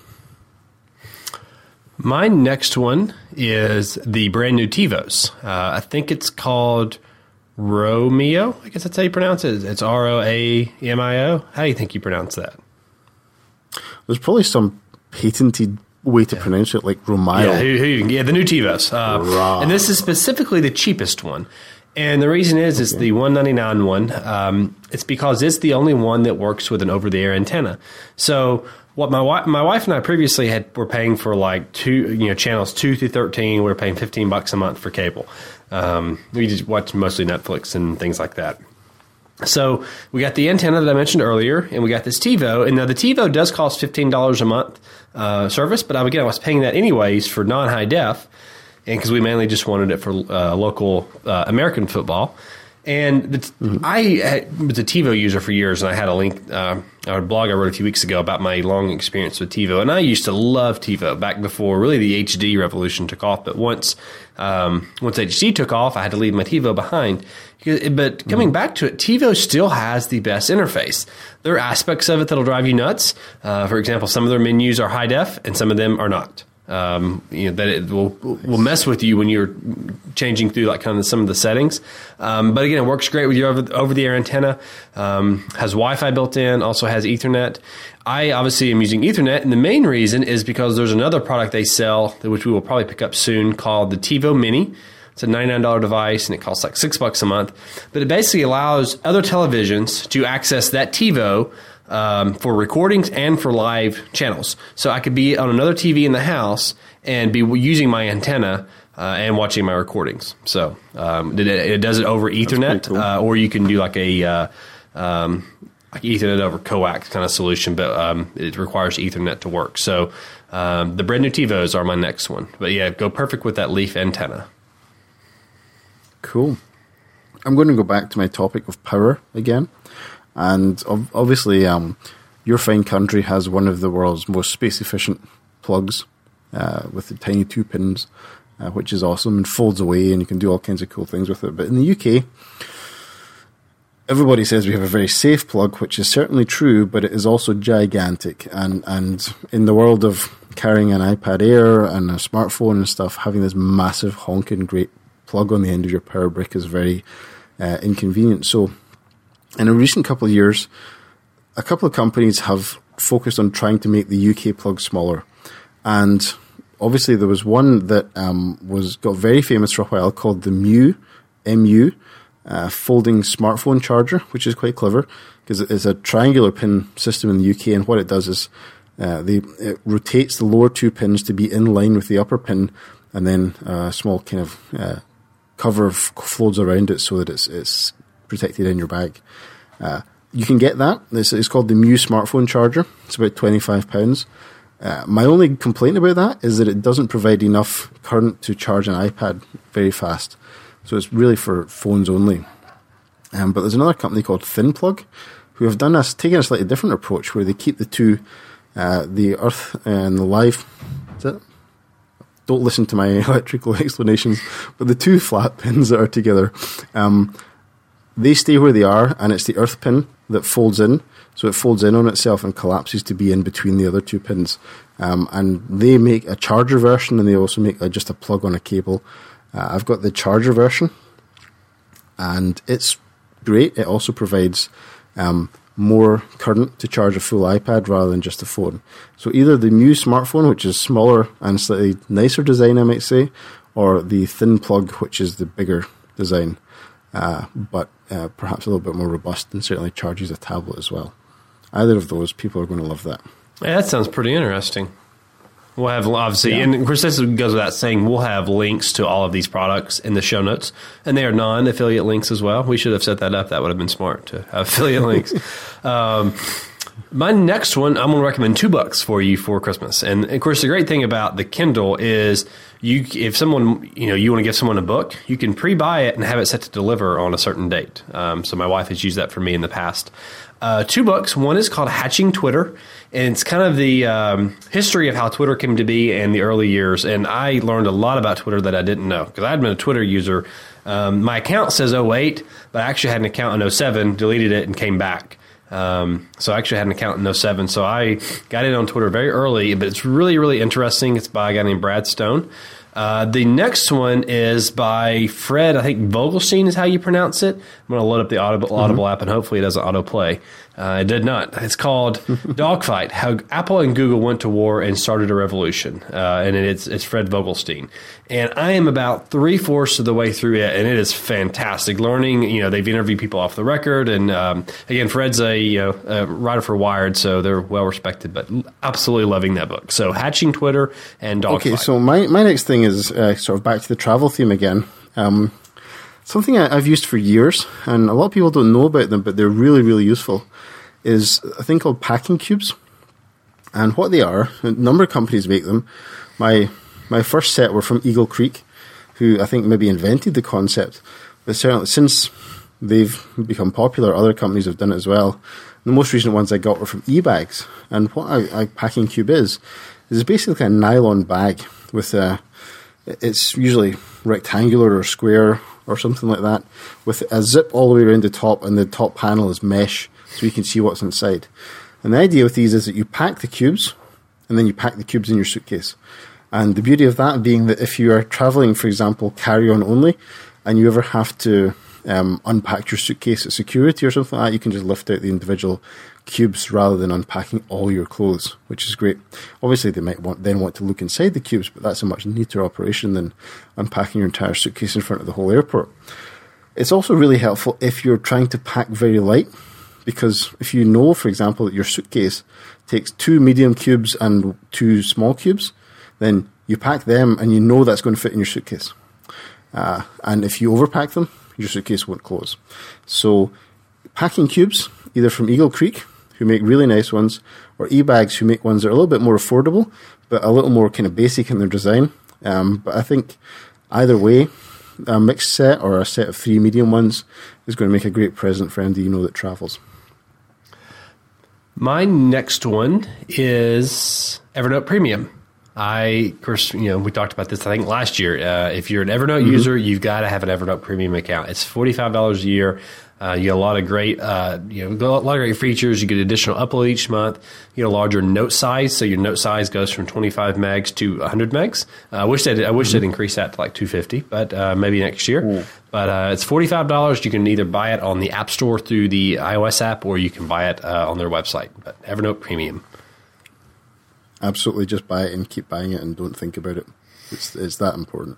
My next one is the brand new TiVos. Uh, I think it's called Romeo. I guess that's how you pronounce it. It's R O A M I O. How do you think you pronounce that? There's probably some patented way to yeah. pronounce it, like Romeo. Yeah, who, who, yeah the new TiVos. Uh, and this is specifically the cheapest one. And the reason is, okay. it's the one ninety-nine one. Um, it's because it's the only one that works with an over-the-air antenna. So what my wife, my wife and I previously had were paying for like two, you know, channels two through thirteen. We were paying fifteen bucks a month for cable. Um, we just watch mostly Netflix and things like that. So we got the antenna that I mentioned earlier, and we got this TiVo. And now the TiVo does cost fifteen dollars a month uh, service, but again, I was paying that anyways for non-high def, and because we mainly just wanted it for uh, local uh, American football. And the, mm-hmm. I was a TiVo user for years, and I had a link, uh, a blog I wrote a few weeks ago about my long experience with TiVo. And I used to love TiVo back before really the H D revolution took off. But once um, once H D took off, I had to leave my TiVo behind. But coming mm-hmm. back to it, TiVo still has the best interface. There are aspects of it that'll drive you nuts. Uh, for example, some of their menus are high def, and some of them are not. Um, you know, that it will will mess with you when you're changing through like kind of some of the settings. Um, but again, it works great with your over, over the air antenna. Um, has Wi-Fi built in, also has Ethernet. I obviously am using Ethernet, and the main reason is because there's another product they sell, which we will probably pick up soon, called the TiVo Mini. It's a ninety-nine dollars device, and it costs like six bucks a month. But it basically allows other televisions to access that TiVo um, for recordings and for live channels. So I could be on another T V in the house and be using my antenna uh, and watching my recordings. So um, it, it does it over Ethernet, cool. uh, or you can do like a uh, um, like Ethernet over coax kind of solution, but um, it requires Ethernet to work. So um, the brand new TiVos are my next one. But yeah, go perfect with that Leaf antenna. Cool. I'm going to go back to my topic of power again. And obviously, um, your fine country has one of the world's most space-efficient plugs uh, with the tiny two pins, uh, which is awesome, and folds away, and you can do all kinds of cool things with it. But in the U K, everybody says we have a very safe plug, which is certainly true, but it is also gigantic. And, and in the world of carrying an iPad Air and a smartphone and stuff, having this massive honking great plug on the end of your power brick is very uh, inconvenient. So in a recent couple of years, a couple of companies have focused on trying to make the U K plug smaller. And obviously there was one that um, was got very famous for a while called the Mu, M U, uh, folding smartphone charger, which is quite clever because it's a triangular pin system in the U K, and what it does is uh, they, it rotates the lower two pins to be in line with the upper pin, and then a small kind of uh, cover f- folds around it so that it's, it's protected in your bag. Uh, you can get that. It's, it's called the Mu smartphone charger. It's about twenty-five pounds. Uh, my only complaint about that is that it doesn't provide enough current to charge an iPad very fast. So it's really for phones only. Um, but there's another company called ThinPlug who have done a, taken a slightly different approach where they keep the two, uh, the earth and the live, is it? Don't listen to my electrical explanations, but the two flat pins that are together, um, they stay where they are, and it's the earth pin that folds in. So it folds in on itself and collapses to be in between the other two pins. Um, and they make a charger version, and they also make a, just a plug on a cable. Uh, I've got the charger version, and it's great. It also provides um, more current to charge a full iPad rather than just a phone. So either the Mu smartphone, which is smaller and slightly nicer design, I might say, or the ThinPlug, which is the bigger design, uh, but uh, perhaps a little bit more robust and certainly charges a tablet as well. Either of those, people are going to love that. Yeah, that sounds pretty interesting. We'll have, obviously, yeah. and of course, this goes without saying, we'll have links to all of these products in the show notes, and they are non-affiliate links as well. We should have set that up. That would have been smart to have affiliate links. Um, my next one, I'm going to recommend two books for you for Christmas. And of course, the great thing about the Kindle is you, if someone, you know, you want to give someone a book, you can pre-buy it and have it set to deliver on a certain date. Um, so my wife has used that for me in the past. Uh, two books. One is called Hatching Twitter, and it's kind of the um, history of how Twitter came to be in the early years. And I learned a lot about Twitter that I didn't know because I had been a Twitter user. Um, my account says oh eight, but I actually had an account in oh seven, deleted it, and came back. Um, so I actually had an account in oh seven. So I got in on Twitter very early, but it's really, really interesting. It's by a guy named Brad Stone. Uh, the next one is by Fred, I think Vogelstein is how you pronounce it. I'm going to load up the Audible, Audible mm-hmm. app, and hopefully it doesn't autoplay. Uh, it did not. It's called Dogfight, How Apple and Google Went to War and Started a Revolution. Uh, and it's it's Fred Vogelstein. And I am about three-fourths of the way through it, and it is fantastic. Learning, you know, they've interviewed people off the record. And, um, again, Fred's a, you know, a writer for Wired, so they're well-respected, but absolutely loving that book. So Hatching Twitter and Dogfight. Okay, so my, my next thing is uh, sort of back to the travel theme again. Um, something I, I've used for years, and a lot of people don't know about them, but they're really, really useful, is a thing called packing cubes. And what they are, a number of companies make them. My my first set were from Eagle Creek, who I think maybe invented the concept. But certainly since they've become popular, other companies have done it as well. The most recent ones I got were from eBags. And what a, a packing cube is, is basically a nylon bag with a, it's usually rectangular or square or something like that, with a zip all the way around the top, and the top panel is mesh, so you can see what's inside. And the idea with these is that you pack the cubes, and then you pack the cubes in your suitcase. And the beauty of that being that if you are traveling, for example, carry-on only, and you ever have to um, unpack your suitcase at security or something like that, you can just lift out the individual cubes rather than unpacking all your clothes, which is great. Obviously, they might want then want to look inside the cubes, but that's a much neater operation than unpacking your entire suitcase in front of the whole airport. It's also really helpful if you're trying to pack very light, because if you know, for example, that your suitcase takes two medium cubes and two small cubes, then you pack them and you know that's going to fit in your suitcase. Uh, and if you overpack them, your suitcase won't close. So packing cubes, either from Eagle Creek, who make really nice ones, or eBags, who make ones that are a little bit more affordable, but a little more kind of basic in their design. Um, but I think either way, a mixed set or a set of three medium ones is going to make a great present for anybody you know that travels. My next one is Evernote Premium. I, of course, you know, we talked about this, I think, last year. Uh, if you're an Evernote mm-hmm. user, you've got to have an Evernote Premium account. It's forty-five dollars a year. Uh, you get a lot of great, uh, you know, a lot of great features. You get additional upload each month. You get a larger note size, so your note size goes from twenty-five megs to one hundred megs. Uh, I wish they'd, I wish mm-hmm. they'd increase that to like two hundred fifty, but uh, maybe next year. Mm. But uh, it's forty-five dollars. You can either buy it on the App Store through the iOS app, or you can buy it uh, on their website. But Evernote Premium. Absolutely, just buy it and keep buying it and don't think about it. It's, it's that important.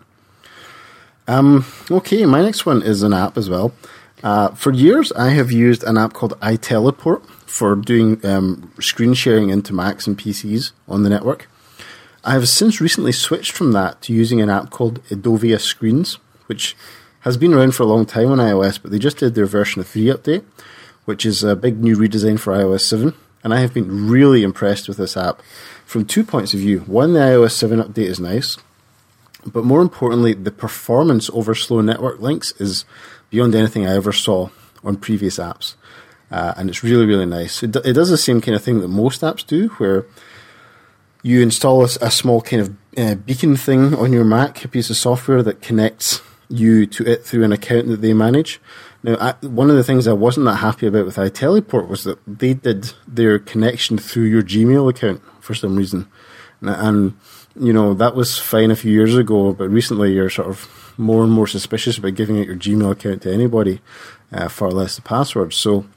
Um, okay, my next one is an app as well. Uh, for years, I have used an app called iTeleport for doing um, screen sharing into Macs and P Cs on the network. I have since recently switched from that to using an app called Edovia Screens, which has been around for a long time on iOS, but they just did their version of three update, which is a big new redesign for i O S seven. And I have been really impressed with this app from two points of view. One, the i O S seven update is nice, but more importantly, the performance over slow network links is beyond anything I ever saw on previous apps. Uh, and it's really, really nice. It, it does the same kind of thing that most apps do, where you install a, a small kind of uh, beacon thing on your Mac, a piece of software that connects you to it through an account that they manage. Now, I, one of the things I wasn't that happy about with iTeleport was that they did their connection through your Gmail account for some reason. And, and, you know, that was fine a few years ago, but recently you're sort of more and more suspicious about giving out your Gmail account to anybody, uh, far less the password. So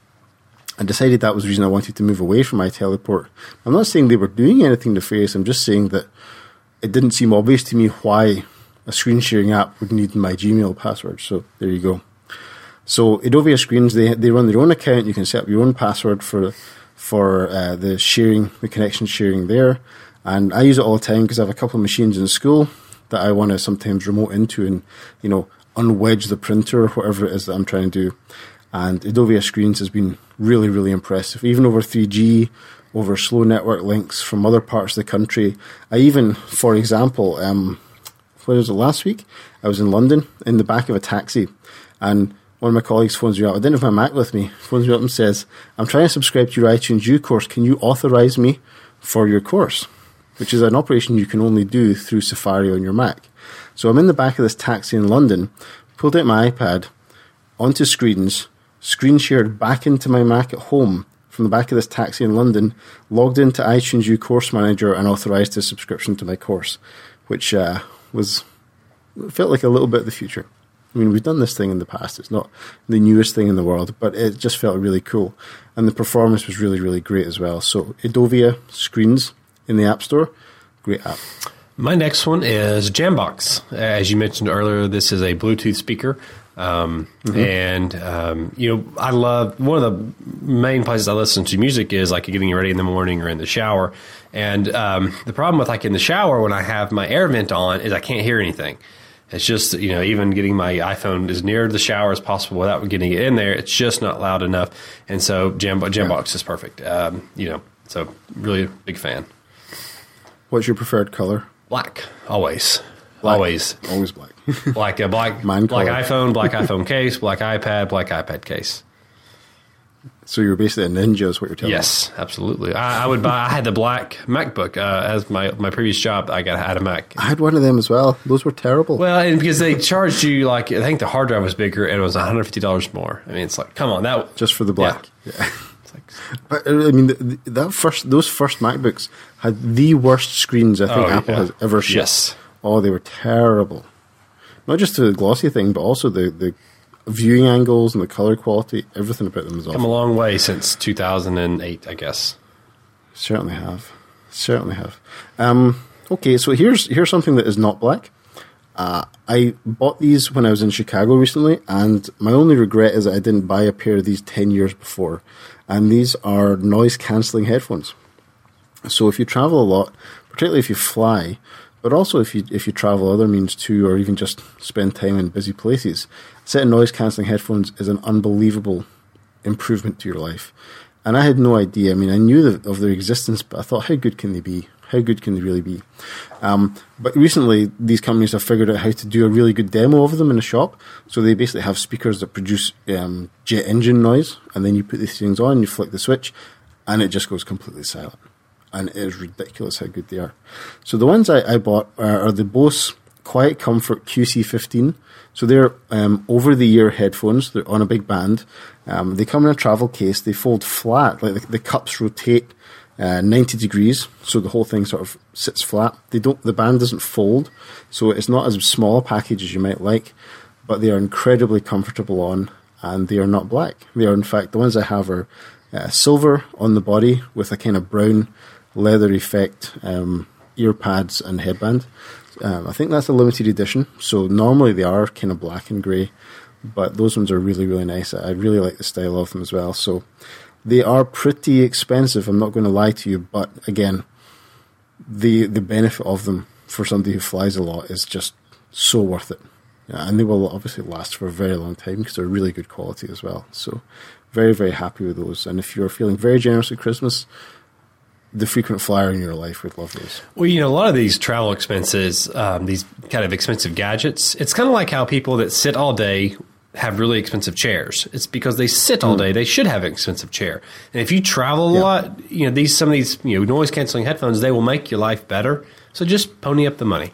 I decided that was the reason I wanted to move away from iTeleport. I'm not saying they were doing anything nefarious, I'm just saying that it didn't seem obvious to me why a screen sharing app would need my Gmail password. So there you go. So Edovia Screens, they they run their own account. You can set up your own password for for uh, the sharing, the connection sharing there. And I use it all the time because I have a couple of machines in school that I want to sometimes remote into and, you know, unwedge the printer or whatever it is that I'm trying to do. And Edovia Screens has been really, really impressive. Even over three G, over slow network links from other parts of the country. I even, for example, um, what was it, last week? I was in London in the back of a taxi, and one of my colleagues phones me up. I didn't have my Mac with me. Phones me up and says, I'm trying to subscribe to your iTunes U course. Can you authorize me for your course? Which is an operation you can only do through Safari on your Mac. So I'm in the back of this taxi in London, pulled out my iPad, onto Screens, screen shared back into my Mac at home from the back of this taxi in London, logged into iTunes U Course Manager and authorized a subscription to my course, which uh, was felt like a little bit of the future. I mean, we've done this thing in the past. It's not the newest thing in the world, but it just felt really cool. And the performance was really, really great as well. So Edovia Screens in the App Store, great app. My next one is Jambox. As you mentioned earlier, this is a Bluetooth speaker. Um, mm-hmm. And, um, you know, I love, one of the main places I listen to music is like getting ready in the morning or in the shower. And um, the problem with like in the shower when I have my air vent on is I can't hear anything. It's just, you know, even getting my iPhone as near the shower as possible without getting it in there, it's just not loud enough. And so Jam- Jambox yeah. is perfect. Um, you know, so really a big fan. What's your preferred color? Black, always. Black. Always. Always black. Like a black, black iPhone, black iPhone case, black iPad, black iPad case. So you're basically a ninja is what you're telling yes, me. Yes, absolutely. I, I would buy, I had the black MacBook uh, as my, my previous job. I got I had a Mac. I had one of them as well. Those were terrible. Well, and because they charged you like, I think the hard drive was bigger and it was one hundred fifty dollars more. I mean, it's like, come on. that Just for the black. Yeah. yeah. Like, but I mean, the, the, that first those first MacBooks had the worst screens I think oh, Apple yeah. has ever shipped. Yes. Oh, they were terrible. Not just the glossy thing, but also the, the viewing angles and the color quality. Everything about them is awful. Come a long way since two thousand eight, I guess. Certainly have. Certainly have. Um, okay, so here's here's something that is not black. Uh, I bought these when I was in Chicago recently, and my only regret is that I didn't buy a pair of these ten years before. And these are noise-cancelling headphones. So if you travel a lot, particularly if you fly, but also if you if you travel other means too, or even just spend time in busy places, a set of noise-cancelling headphones is an unbelievable improvement to your life. And I had no idea. I mean, I knew the, of their existence, but I thought, how good can they be? How good can they really be? Um, but recently, these companies have figured out how to do a really good demo of them in the shop. So they basically have speakers that produce um, jet engine noise, and then you put these things on, you flick the switch, and it just goes completely silent. And it is ridiculous how good they are. So the ones I, I bought are, are the Bose Quiet Comfort Q C fifteen. So they're um, over-the-ear headphones. They're on a big band. Um, they come in a travel case. They fold flat. Like the, the cups rotate uh, ninety degrees, so the whole thing sort of sits flat. They don't. The band doesn't fold, so it's not as small a package as you might like. But they are incredibly comfortable on, and they are not black. They are, in fact, the ones I have are uh, silver on the body with a kind of brown leather effect, um, ear pads and headband. Um, I think that's a limited edition, so normally they are kind of black and grey, but those ones are really, really nice. I really like the style of them as well. So they are pretty expensive, I'm not going to lie to you, but again, the the benefit of them for somebody who flies a lot is just so worth it. Yeah, and they will obviously last for a very long time because they're really good quality as well. So very, very happy with those. And if you're feeling very generous at Christmas, the frequent flyer in your life would love those. Well, you know, a lot of these travel expenses, um, these kind of expensive gadgets, it's kind of like how people that sit all day have really expensive chairs. It's because they sit all day. They should have an expensive chair. And if you travel a Yeah. lot, you know, these some of these you know noise canceling headphones, they will make your life better. So just pony up the money.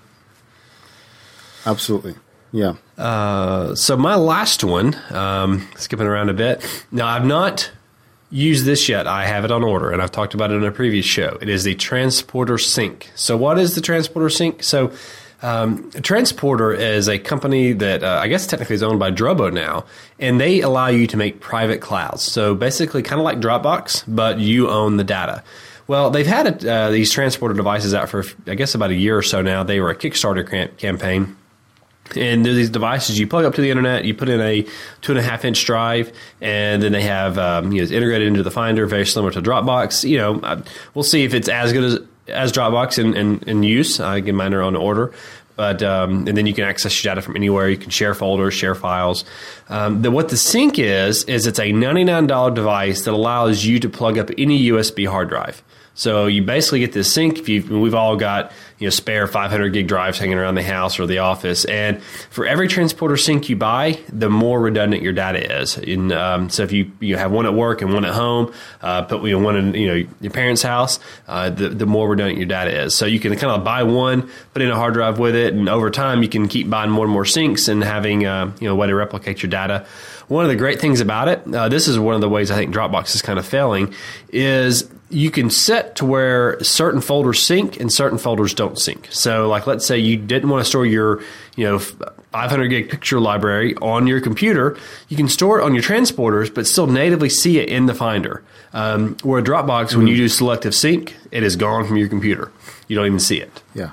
Absolutely. Yeah. Uh, so my last one, um, skipping around a bit. Now, I've not used this yet. I have it on order, and I've talked about it in a previous show. It is the Transporter Sync. So what is the Transporter Sync? So um, Transporter is a company that uh, I guess technically is owned by Drobo now, and they allow you to make private clouds. So basically kind of like Dropbox, but you own the data. Well, they've had uh, these transporter devices out for, I guess, about a year or so now. They were a Kickstarter cam- campaign. And they're these devices you plug up to the internet, you put in a two and a half inch drive, and then they have um, you know, it's integrated into the Finder, very similar to Dropbox. You know, uh, we'll see if it's as good as as Dropbox in, in, in use. I get mine are on order, but um, and then you can access your data from anywhere. You can share folders, share files. Um, the, what the Sync is is it's a ninety-nine dollars device that allows you to plug up any U S B hard drive. So you basically get this sync. If you, we've all got you know spare five hundred gig drives hanging around the house or the office, and for every Transporter Sync you buy, the more redundant your data is. In, um, so if you you have one at work and one at home, uh, put you know, one in you know your parents' house, uh, the the more redundant your data is. So you can kind of buy one, put in a hard drive with it, and over time you can keep buying more and more syncs and having uh, you know a way to replicate your data. One of the great things about it, uh, this is one of the ways I think Dropbox is kind of failing, is you can set to where certain folders sync and certain folders don't sync. So, like, let's say you didn't want to store your, you know, five hundred gig picture library on your computer. You can store it on your transporters, but still natively see it in the Finder. Um, where Dropbox, mm-hmm. when you do selective sync, it is gone from your computer. You don't even see it. Yeah.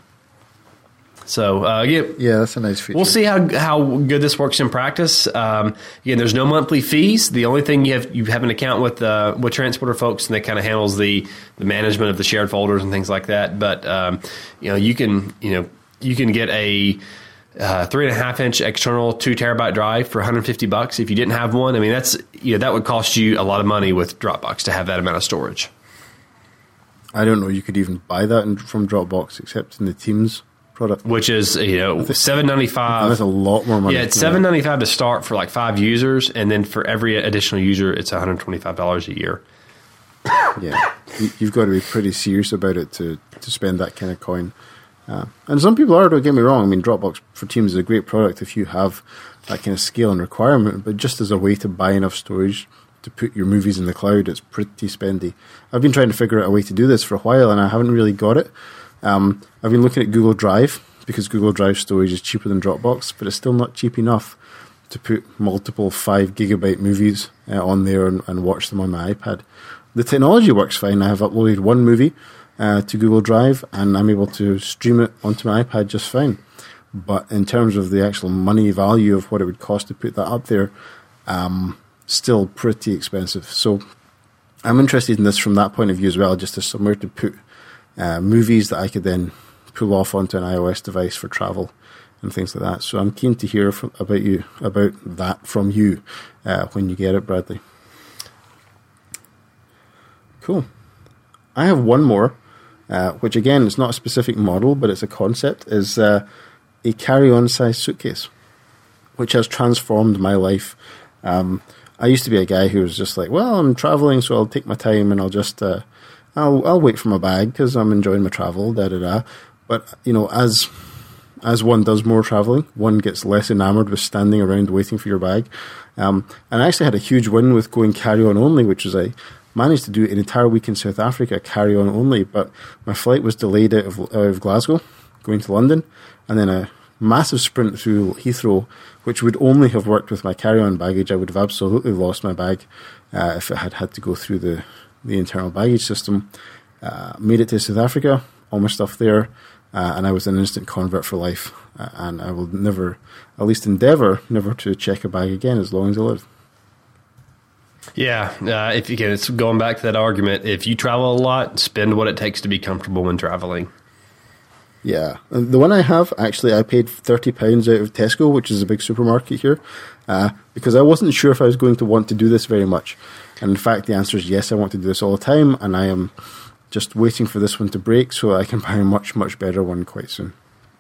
So, uh, again, yeah, that's a nice feature. We'll see how how good this works in practice. Um, again, there's no monthly fees. The only thing you have you have an account with uh, with Transporter folks, and that kind of handles the, the management of the shared folders and things like that. But um, you know, you can you know you can get a uh, three and a half inch external two terabyte drive for one hundred fifty bucks if you didn't have one. I mean, that's you know that would cost you a lot of money with Dropbox to have that amount of storage. I don't know. You could even buy that in, from Dropbox, except in the Teams product, which is you know seven ninety five. That's a lot more money. Yeah, it's seven ninety five to start for like five users, and then for every additional user, it's one hundred twenty five dollars a year. Yeah, you've got to be pretty serious about it to to spend that kind of coin. Uh, and some people are. Don't get me wrong. I mean, Dropbox for Teams is a great product if you have that kind of scale and requirement. But just as a way to buy enough storage to put your movies in the cloud, it's pretty spendy. I've been trying to figure out a way to do this for a while, and I haven't really got it. Um, I've been looking at Google Drive, because Google Drive storage is cheaper than Dropbox, but it's still not cheap enough to put multiple five gigabyte movies uh, on there and, and watch them on my iPad. The technology works fine. I have uploaded one movie uh, to Google Drive, and I'm able to stream it onto my iPad just fine. But in terms of the actual money value of what it would cost to put that up there, um, still pretty expensive. So I'm interested in this from that point of view as well, just as somewhere to put uh, movies that I could then pull off onto an iOS device for travel and things like that. So I'm keen to hear from, about you about that from you uh, when you get it, Bradley. Cool. I have one more, uh, which again is not a specific model, but it's a concept, is uh, a carry-on size suitcase, which has transformed my life. Um, I used to be a guy who was just like, well, I'm traveling, so I'll take my time and I'll just, uh, I'll, I'll wait for my bag because I'm enjoying my travel, da da da. But, you know, as as one does more traveling, one gets less enamored with standing around waiting for your bag. Um, and I actually had a huge win with going carry-on only, which is I managed to do an entire week in South Africa carry-on only, but my flight was delayed out of, out of Glasgow, going to London, and then a massive sprint through Heathrow, which would only have worked with my carry-on baggage. I would have absolutely lost my bag uh, if it had had to go through the, the internal baggage system. Uh, made it to South Africa, all my stuff there, uh, and I was an instant convert for life. Uh, and I will never, at least endeavour, never to check a bag again as long as I live. Yeah, uh, if you can, it's going back to that argument. If you travel a lot, spend what it takes to be comfortable when traveling. Yeah, the one I have, actually, I paid thirty pounds out of Tesco, which is a big supermarket here, uh, because I wasn't sure if I was going to want to do this very much. And in fact, the answer is yes, I want to do this all the time, and I am just waiting for this one to break so I can buy a much, much better one quite soon.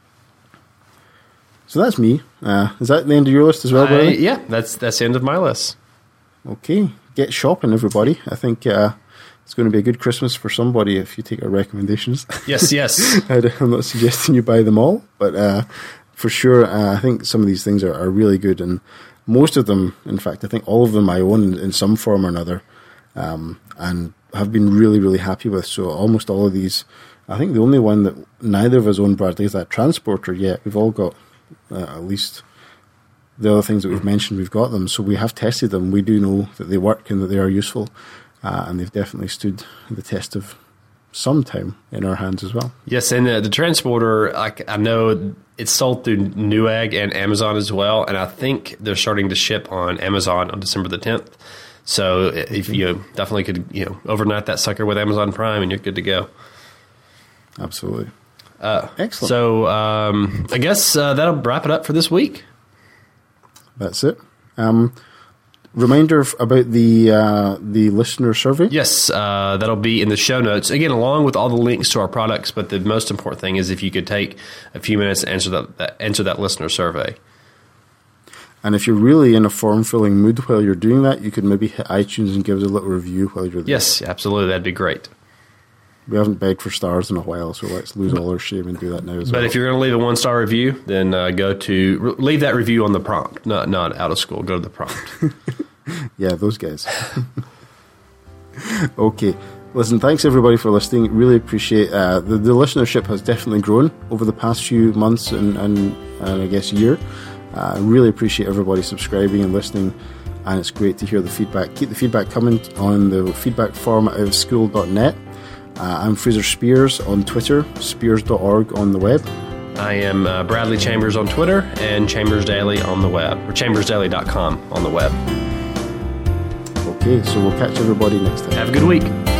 So that's me. Uh, is that the end of your list as well, Brian? Yeah, that's, that's the end of my list. Okay, get shopping, everybody. I think uh, it's going to be a good Christmas for somebody if you take our recommendations. Yes, yes. I'm not suggesting you buy them all, but uh, for sure, uh, I think some of these things are, are really good, and most of them, in fact, I think all of them I own in, in some form or another, um, and have been really, really happy with. So almost all of these, I think the only one that neither of us own, Bradley, is that Transporter yet. We've all got uh, at least the other things that we've mentioned, we've got them. So we have tested them. We do know that they work and that they are useful. Uh, and they've definitely stood the test of some time in our hands as well. Yes, and uh, the Transporter, I, I know it's sold through Newegg and Amazon as well. And I think they're starting to ship on Amazon on December the tenth. So if you definitely could, you know, overnight that sucker with Amazon Prime and you're good to go. Absolutely. Uh, Excellent. So um, I guess uh, that'll wrap it up for this week. That's it. Um, reminder about the uh, the listener survey. Yes, uh, that'll be in the show notes. Again, along with all the links to our products, but the most important thing is if you could take a few minutes to answer that, that, answer that listener survey. And if you're really in a form-filling mood while you're doing that, you could maybe hit iTunes and give us a little review while you're there. Yes, absolutely. That'd be great. We haven't begged for stars in a while, so let's lose all our shame and do that now as but well. But if you're going to leave a one-star review, then uh, go to re- leave that review on the prompt, not not out of school. Go to the prompt. Yeah, those guys. Okay. Listen, thanks everybody for listening. Really appreciate uh, the, the listenership has definitely grown over the past few months and, and, and I guess year. I uh, really appreciate everybody subscribing and listening, and it's great to hear the feedback. Keep the feedback coming on the feedback forum at out of school dot net. Uh, I'm Fraser Spears on Twitter, spears dot org on the web. I am uh, Bradley Chambers on Twitter and Chambers Daily on the web, or chambers daily dot com on the web. Okay, so we'll catch everybody next time. Have a good week.